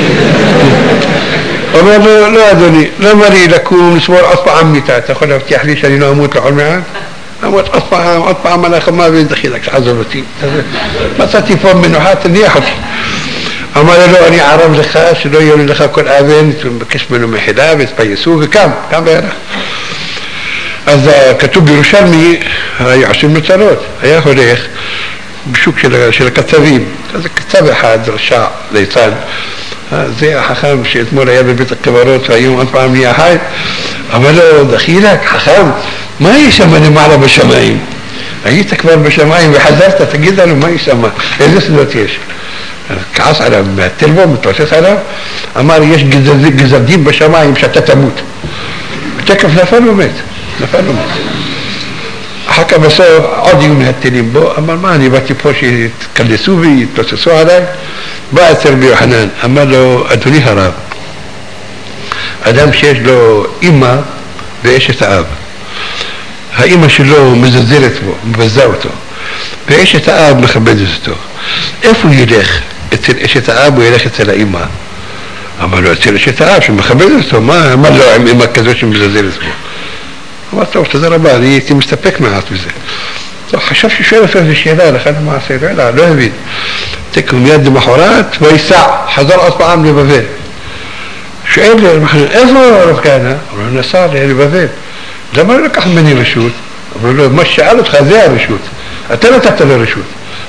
אומר לו, לא אדוני, למה לי לקום לסבור עוד פעם מיטה? אתה יכול להבטיח לי שאני לא אמות לעול מעט? אמרת עוד פעם, עוד פעם על החמה ודחילק, שחזור אותי. מצאתי פה מנוחה, תניח אותי. אמר לו, אני ערב לך, שלא יהיה לך כל אבן, תבקש ממנו מחילה והתפייסו, וקם, קם בערך. אז כתוב בירושלמי, היה עושים נוצרות, היה הולך בשוק של, של הקצבים. אז קצב אחד, רשע, ליצן. זה החכם שאתמול היה בבית הקברות, והיום עוד פעם נהיה חי. אמר לו, דחילק, חכם, מה יש שם למעלה בשמיים? היית כבר בשמיים וחזרת, תגיד לנו מה יש שם, איזה סדות יש? כעס עליו, מהתל בו, מתלוצץ עליו, אמר, יש גזדים בשמיים שאתה תמות. ותקף נפל ומת, נפל ומת. אחר כך בסוף עוד יהיו מהתלים בו, אמר, מה, אני באתי פה שיתכנסו ויתלוצצו עליי? בא אצל רבי יוחנן, אמר לו, אדוני הרב, אדם שיש לו אמא ואשת האב, האמא שלו מזלזלת בו, מבזה אותו, ואשת האב מכבדת אותו. איפה הוא ילך? אצל אשת האב הוא ילך אצל האמא. אמר לו, אצל אשת האב שמכבדת אותו, מה? אמר לו, עם אמא כזו שמזלזלת בו. אמר, טוב, תודה רבה, אני הייתי מסתפק מעט בזה. טוב, חשב ששואל אותו איזו שאלה, לכן המעשה, לא, לא, לא הבין. תקום מיד למחרת, ויסע, חזר עוד פעם לבבל. שואל לי, איפה רב כהנא? אמר לו, נסע לבבל. למה לא לקח ממני רשות? אמר לו, מה ששאל אותך זה הרשות. אתה נתת לו רשות.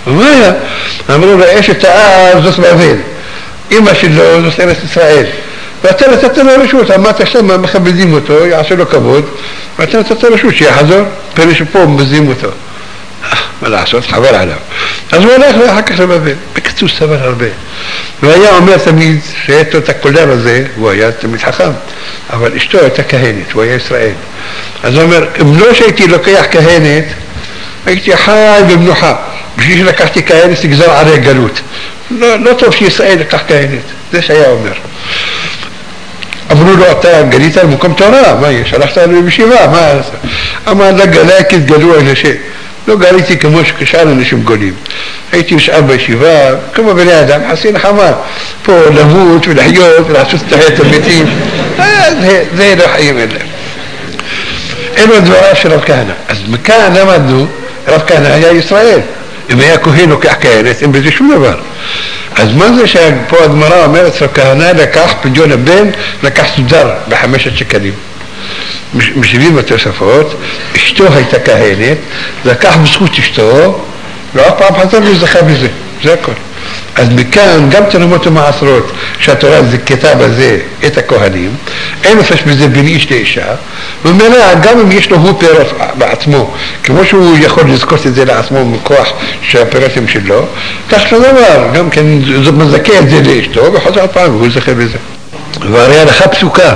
ומה היה? אמרו לו, אשת האב זאת בבל, אמא שלו זאת ארץ ישראל, ואתה נתת לו רשות, אמרת שם מכבדים אותו, יעשו לו כבוד, ואתה נתת לו רשות שיחזור, פרש שפה מבזים אותו. מה לעשות? חבל עליו. אז הוא הולך אחר כך לבבל, בקיצור סבל הרבה. והיה אומר תמיד שהיה לו את הקודר הזה, הוא היה תמיד חכם, אבל אשתו הייתה כהנת, הוא היה ישראל. אז הוא אומר, אם לא שהייתי לוקח כהנת, הייתי חי במנוחה, בשביל שלקחתי כהנת תגזר עלי גלות. לא, לא טוב שישראל לקח כהנת, זה שהיה אומר. אמרו לו, אתה גלית על מקום תורה, מה יש? הלכת לנו בישיבה, מה? אמר, לא גלקת גלו אל השם. לא גליתי כמו שכשאר אנשים גולים. הייתי נשאר בישיבה, כמו בני אדם, חסי נחמה. פה למות ולחיות ולעשות תחיית המתים. זה לא חיים אלה. אלו דבריו של רב כהנא. אז מכאן למדנו, רב כהנא היה ישראל. אם היה כהן לוקח כהנת, אין בזה שום דבר. אז מה זה שפה הגמרא אומרת, רב כהנא לקח פדיון הבן, לקח סודר בחמשת שקלים. משיבים התוספות, אשתו הייתה כהנת, לקח בזכות אשתו, ואף פעם חזר לזכה בזה, זה הכל. אז מכאן גם תרומות ומעשרות שהתורה זיכתה בזה את הכהנים, אין הפרש בזה בין איש לאישה, וממילא גם אם יש לו הוא פירות בעצמו, כמו שהוא יכול לזכות את זה לעצמו מכוח שהפירות הם שלו, כך לדבר, גם כן זאת מזכה את זה לאשתו, וחוזר פעם והוא זכה בזה. והרי הלכה פסוקה,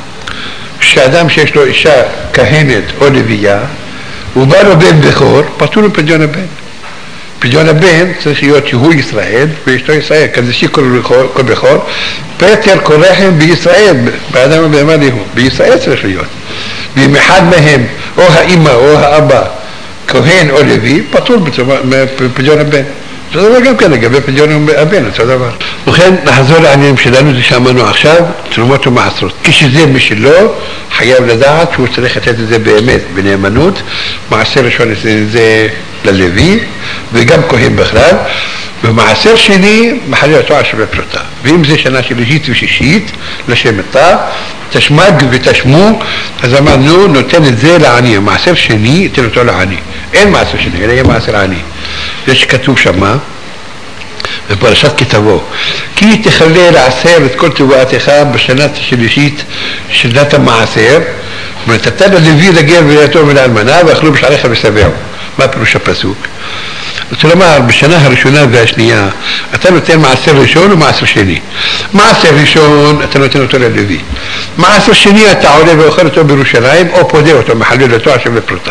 שאדם שיש לו אישה כהנת או לוויה, הוא בא לו בן בכור, פתור לו פדיון הבן. פדיון הבן צריך להיות שהוא ישראל ואשתו ישראל, כזה שיקור כל בכור, פטר כל רחם בישראל, באדם ובאמה ליהו, בישראל צריך להיות. ואם אחד מהם, או האמא או האבא, כהן או לוי, פתור פדיון הבן. זה דבר גם כן לגבי פדיון הבן, אותו דבר. וכן, נחזור לעניינים שלנו, זה שאמרנו עכשיו, תרומות ומעשרות. כשזה משלו, חייב לדעת שהוא צריך לתת את זה באמת, בנאמנות. מעשר ראשון את זה ללוי, וגם כהן בכלל. ומעשר שני, מחלל אותו על שווה פרוטה. ואם זה שנה שלישית ושישית, לשם אתה, תשמג ותשמו, אז אמרנו, נותן את זה לעני. מעשר שני, תן אותו לעני. אין מעשר שני, אלא יהיה מעשר עני. זה שכתוב שמה, בפרשת כתבו, כי תחלה לעשר את כל תבואתך בשנה השלישית שנת המעשר, ונתת ללוי לגר ולתום ולאלמנה, ואכלו בשעריך ושבעו. מה פירוש הפסוק? זאת אומרת, בשנה הראשונה והשנייה, אתה נותן מעשר ראשון ומעשר שני. מעשר ראשון, אתה נותן אותו ללוי. מעשר שני, אתה עולה ואוכל אותו בירושלים, או פודה אותו, מחלל אותו עכשיו לפרוטה.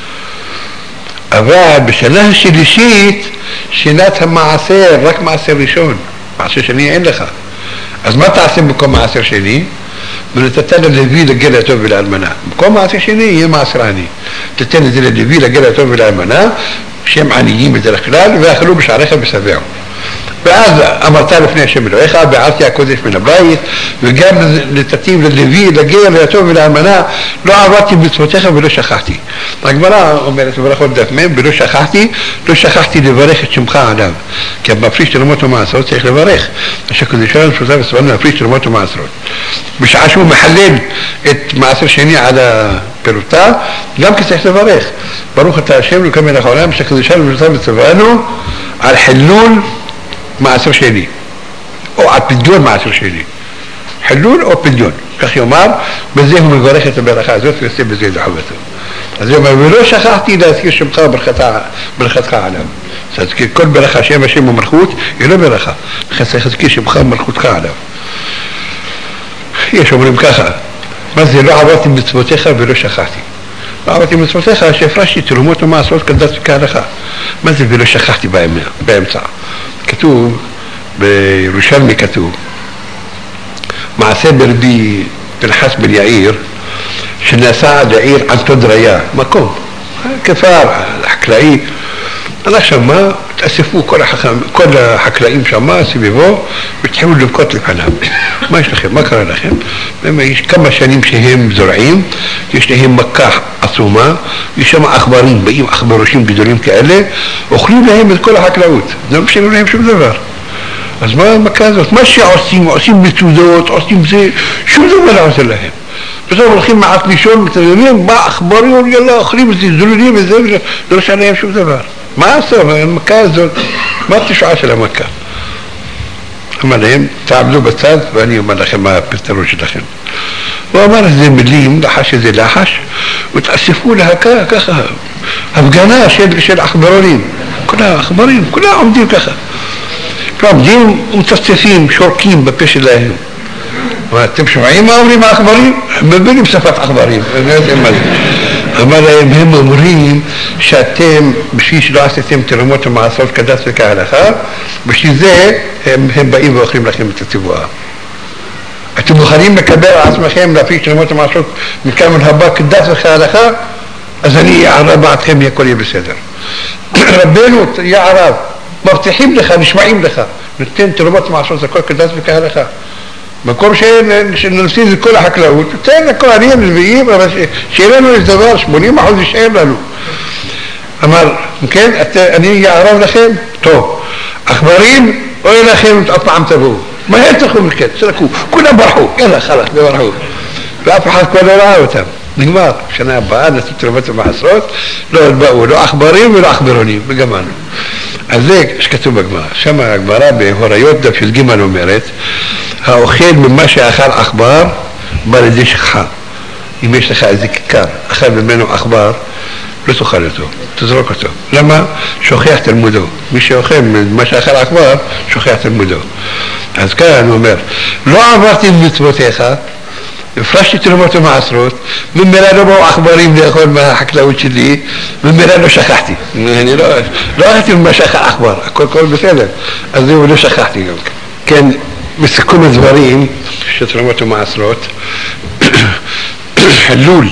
אבל בשנה השלישית, שנת המעשר, רק מעשר ראשון. מעשר שני אין לך. אז מה תעשה במקום מעשר שני? ונתת ללוי לגר לטוב ולאלמנה. במקום מעשר שני יהיה מעשר עני. תתן את זה ללוי לגר לטוב ולאלמנה, שהם עניים בדרך כלל, ואכלו בשעריך ושבעו. ואז אמרת לפני השם אלוהיך, בערתי הקודש מן הבית, וגם נתתי ללוי לגר לטוב ולאלמנה, לא עברתי במצוותיך ולא שכחתי. הגמרא אומרת בברכות דף מ', ולא שכחתי, לא שכחתי לברך את שמך עליו. כי המפריש תרומות ומעשרות צריך לברך. השקודשנו פשוטה וסבלנו להפריש תרומות ומעשרות. בשעה שהוא מחלל את מעשר שני על הפירוטה, גם כי צריך לברך. ברוך אתה השם אלוקים מלך העולם, השקודשנו פשוטה וסבלנו על חילול מעשר שני, או על פדיון מעשר שני. חילול או פדיון, כך יאמר, בזה הוא מברך את הברכה הזאת ועושה בזה לחובתו. אז הוא אומר, ולא שכחתי להזכיר שמך ברכתך עליו. אז כל ברכה שם השם ומלכות, היא לא ברכה. צריך להזכיר שמך ומלכותך עליו. יש אומרים ככה, מה זה לא עברתי מצוותיך ולא שכחתי. לא עברתי מצוותיך שהפרשתי תרומות ומעשרות כדת וכהלכה. מה זה ולא שכחתי באמצע? כתוב, בירושלמי כתוב, מעשה ברבי פנחס בן יאיר, שנעשה עד העיר אנטודריה, מקום, כפר, חקלאי, הלך שמה, תאספו כל, החכם, כל החקלאים שמה, סביבו, ותחילו לבכות לפניו. מה יש לכם? מה קרה לכם? יש כמה שנים שהם זורעים, יש להם מכה עצומה, יש שם עכברים, באים עכברושים גדולים כאלה, אוכלים להם את כל החקלאות, זה לא משנה להם שום דבר. אז מה המכה הזאת? מה שעושים, עושים מצודות, עושים זה, שום דבר לא עושה להם. בסוף הולכים מעט לישון, מתרגמים, מה עכברים, יאללה, אוכלים את זה, זוללים וזה, לא עושה להם שום דבר. מה עשו? המכה הזאת, מה התשעה של המכה? אמר להם, תעמדו בצד ואני אומר לכם מה הפתרון שלכם. הוא אמר איזה מילים, לחש איזה לחש, ותאספו להקה ככה, הפגנה של, של עכברונים, כל העכברים, כולם עומדים ככה. עומדים ומצפצפים, שורקים בפה שלהם. אתם שומעים מה אומרים העכברים? הם מבינים שפת עכברים. אמר להם, הם אומרים שאתם, בשביל שלא עשיתם תרומות ומעשרות כדת וכהלכה, בשביל זה הם, הם באים ואוכלים לכם את הציבועה. אתם מוכנים לקבל על עצמכם להפיק תרומות ומעשרות מכאן ולהבא כדת וכהלכה? אז אני אערב בעדכם, הכל יהיה בסדר. רבנו, יא ערב, מבטיחים לך, נשמעים לך, נותן תרומות ומעשרות הכל כדת וכהלכה. מקום שננסיס את כל החקלאות, תן לכהנים לוויים, אבל שיהיה לנו איזה דבר, שמונים אחוז יישאר לנו. אמר, כן, אני אערב לכם? טוב. עכברים, אוי לכם, עוד פעם תבואו. מהר תלכו מכן, תלכו, כולם ברחו, יאללה, חלק, ברחו. ואף אחד כבר לא ראה אותם. נגמר, שנה הבאה, נתנו תרומות ומעשרות, לא באו, לא עכברים ולא עכברונים, וגמרנו. אז זה שכתוב בגמרא. שם הגמרא בהוריות דף י"ג אומרת, האוכל ממה שאכל עכבר בא לידי שכחה. אם יש לך איזה כיכר, אכל ממנו עכבר, לא תאכל אותו, תזרוק אותו. למה? שוכח תלמודו. מי שאוכל ממה שאכל עכבר, שוכח תלמודו. אז כאן הוא אומר, לא עברתי במצוותיך, הפרשתי תרומות ומעשרות, ממילא לא באו עכברים לאכול מהחקלאות שלי, ממילא לא שכחתי. אני לא, לא אכלתי ממה שאכל עכבר, הכל כל בסדר. אז זהו, לא שכחתי גם. כן, בסיכום הדברים, שתרומות ומעשרות, חילול,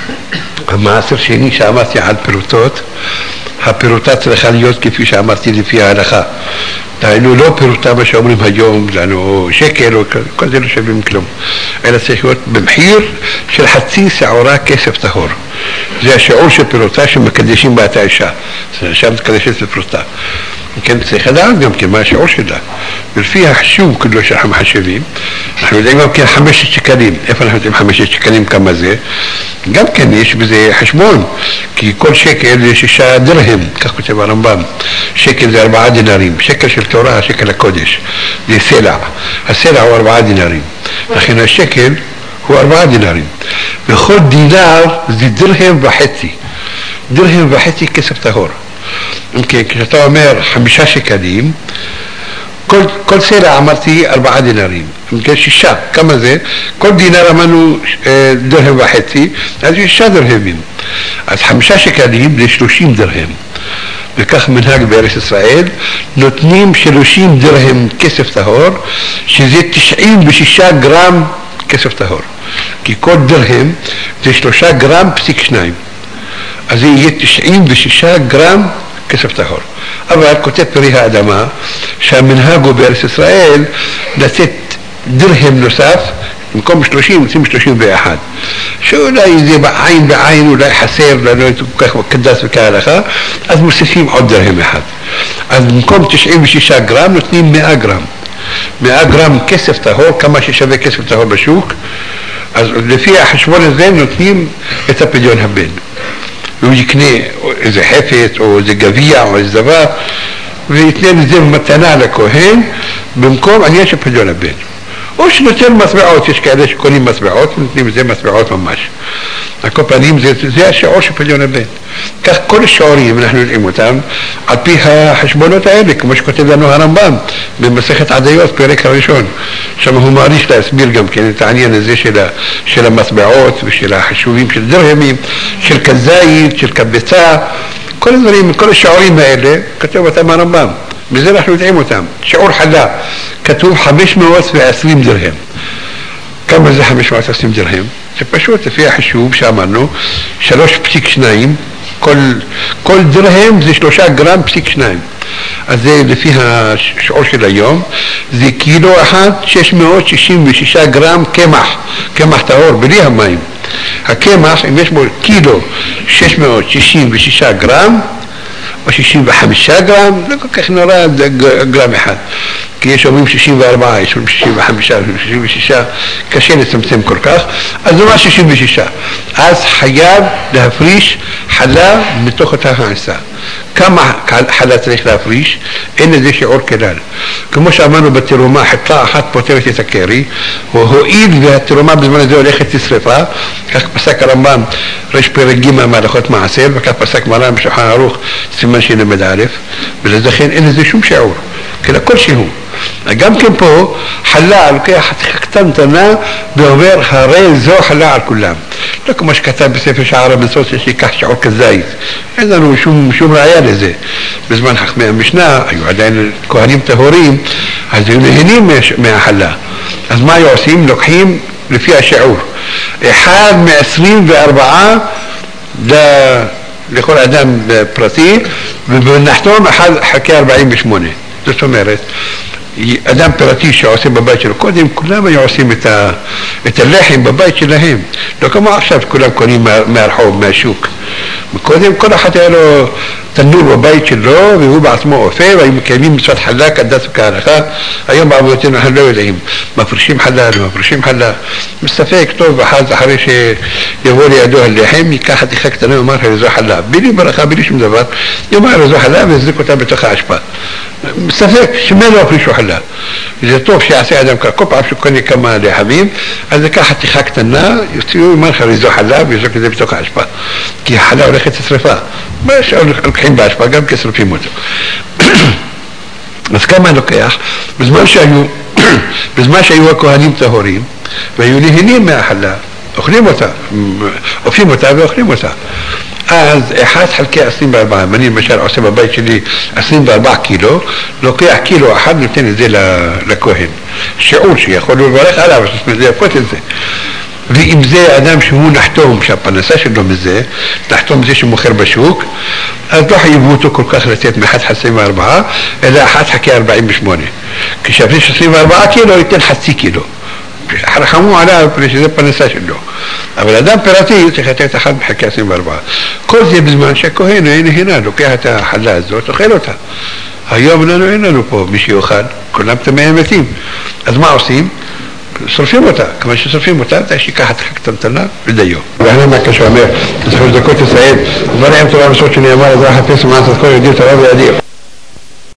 המעשר שני שאמרתי על פירוטות, הפירוטה צריכה להיות כפי שאמרתי לפי ההלכה. דהיינו לא פירוטה מה שאומרים היום, דהיינו שקל או כל זה לא שווים כלום, אלא צריך להיות במחיר של חצי שעורה כסף טהור. זה השיעור של פירוטה שמקדשים בה את האישה, שם מקדשת בפירוטה. כן, צריך לדעת גם כן מה השיעור שלה. ולפי החישוב כולו של המחשבים, אנחנו יודעים גם כן חמשת שקלים. איפה אנחנו יודעים חמשת שקלים כמה זה? גם כן יש בזה חשבון, כי כל שקל זה שישה דרהם, כך כותב הרמב"ם. שקל זה ארבעה דינרים, שקל של תורה, שקל הקודש, זה סלע. הסלע הוא ארבעה דינרים. לכן השקל הוא ארבעה דינרים. וכל דינר זה דרהם וחצי. דרהם וחצי כסף טהור. כן, כשאתה אומר חמישה שקלים, כל, כל סלע אמרתי ארבעה דינרים, כן, שישה, כמה זה? כל דינר אמרנו אה, דרהם וחצי, אז יש שישה דרהמים. אז חמישה שקלים זה שלושים דרהם. וכך מנהג בארץ ישראל, נותנים שלושים דרהם כסף טהור, שזה תשעים ושישה גרם כסף טהור. כי כל דרהם זה שלושה גרם פסיק שניים. אז זה יהיה תשעים ושישה גרם כסף טהור. אבל כותב פרי האדמה שהמנהג הוא בארץ ישראל לתת דרהם נוסף, במקום שלושים, נותנים שלושים ואחת. שאולי זה בעין בעין, אולי חסר, לא כל כך קדש וכהלכה, אז מוסיפים עוד דרהם אחד. אז במקום תשעים ושישה גרם נותנים מאה גרם. מאה גרם כסף טהור, כמה ששווה כסף טהור בשוק, אז לפי החשבון הזה נותנים את הפדיון הבן. והוא יקנה איזה חפץ או איזה גביע או איזה דבר ויתנה לזה מתנה לכהן במקום עניין של פדיון הבן. או שנותן מטבעות, יש כאלה שקונים מטבעות ונותנים לזה מטבעות ממש. על כל פנים זה, זה השיעור של פדיון הבן. כך כל השיעורים אנחנו יודעים אותם על פי החשבונות האלה, כמו שכותב לנו הרמב"ם במסכת עדיות פרק הראשון. שם הוא מעריך להסביר גם כן את העניין הזה של, ה, של המטבעות ושל החישובים של דרהמים, של כזית, של כביצה, כל הדברים, כל השיעורים האלה כתב אותם הרמב"ם. בזה אנחנו יודעים אותם. שיעור חלה כתוב חמש מאות ועשרים דרהם. כמה זה חמש מאות ועשרים דרהם? זה פשוט לפי החישוב שאמרנו, שלוש פסיק שניים, כל, כל דרהם זה שלושה גרם פסיק שניים. אז זה לפי השיעור של היום, זה קילו אחד, שש מאות שישים ושישה גרם קמח, קמח טהור, בלי המים. הקמח, אם יש בו קילו שש מאות שישים ושישה גרם, או שישים וחמישה גרם, לא כל כך נורא גרם אחד. כי יש אומרים שישים וארבע, יש אומרים שישים וחמישה, שישים ושישה, קשה לצמצם כל כך, אז נורא שישים ושישה. אז חייב להפריש חלה מתוך אותה העשה. כמה חלה צריך להפריש, אין לזה שיעור כלל. כמו שאמרנו בתרומה, חתלה אחת פותרת את הקרי, הואיל והתרומה בזמן הזה הולכת לשרפה, כך פסק הרמב"ם ראש פרק ג' מהלכות מעשר, וכך פסק מרן בשולחן ערוך סימן שלמד א', ולכן אין לזה שום שיעור, אלא כלשהו. גם כן פה חלה לוקח חתיכה קטנטנה ועובר הרי זו חלה על כולם, לא כמו שכתב בספר שער הבנצות שיקח שיעור כזית, אין לנו שום, שום ראיה לזה. בזמן חכמי המשנה היו עדיין כהנים טהורים, אז היו נהנים מהחלה, אז מה היו עושים? לוקחים לפי השיעור אחד מעשרים וארבעה לכל אדם פרטי, ובנחתום אחד חלקי ארבעים ושמונה. זאת אומרת, אדם פרטי שעושה בבית שלו, קודם כולם היו עושים את, ה, את הלחם בבית שלהם, לא כמו עכשיו כולם קונים מה, מהרחוב, מהשוק. קודם כל אחד היה לו תנור בבית שלו, והוא בעצמו אופה, והיו מקיימים מצוות חלה כדת וכהלכה. היום בעבודתנו אנחנו לא יודעים, מפרישים חלה, לא מפרישים חלה. מסתפק טוב, אחד אחרי שיבוא לידו הלחם, ייקח חתיכה קטנה ואומר לך זו חלה, בלי ברכה, בלי שום דבר, יאמר זו חלה ויזריק אותה בתוך האשפה. מסתפק שמנו הפרישו חלה. זה טוב שיעשה אדם כל פעם שקונה כמה לחמים, אז ייקח חתיכה קטנה, יוציאו יאמר לך זו חלה ויזרוק את זה בתוך האשפה, כי החלה הולכת לשרפה. מה שלוקחים באשפה, גם כשרפים אותו. אז כמה לוקח? בזמן שהיו, בזמן שהיו הכהנים טהורים, והיו נהנים מהחלה, אוכלים אותה, אופים אותה ואוכלים אותה. אז אחד חלקי עשרים וארבע, אני למשל עושה בבית שלי עשרים וארבע קילו, לוקח קילו אחד נותן את זה לכהן. שיעור שיכול לברך עליו, לפות את זה. ואם זה אדם שהוא נחתום, שהפרנסה שלו מזה, נחתום זה שמוכר בשוק, אז לא חייבו אותו כל כך לתת מאחד עשרים וארבע, אלא אחד חלקי ארבעים ושמונה. כשהפריש עשרים וארבע קילו, ייתן חצי קילו. רחמו עליו שזה פרנסה שלו. אבל אדם פירתי צריך לתת אחד בחלקי עשרים וארבע. כל זה בזמן שהכהן אין הנה, לוקח את החלה הזאת, אוכל אותה. היום לנו אין לנו פה מי שיאכל, כולם תמאים מתים. אז מה עושים? שורפים אותה. כמה ששורפים אותה, אתה שיקח את קטנטנה ודיו. ואני מה כשאומר, שלוש דקות ישראל, דברים תורה מסות שנאמר, אזרח הפס ומעשת כל יהודי תורה וידיר.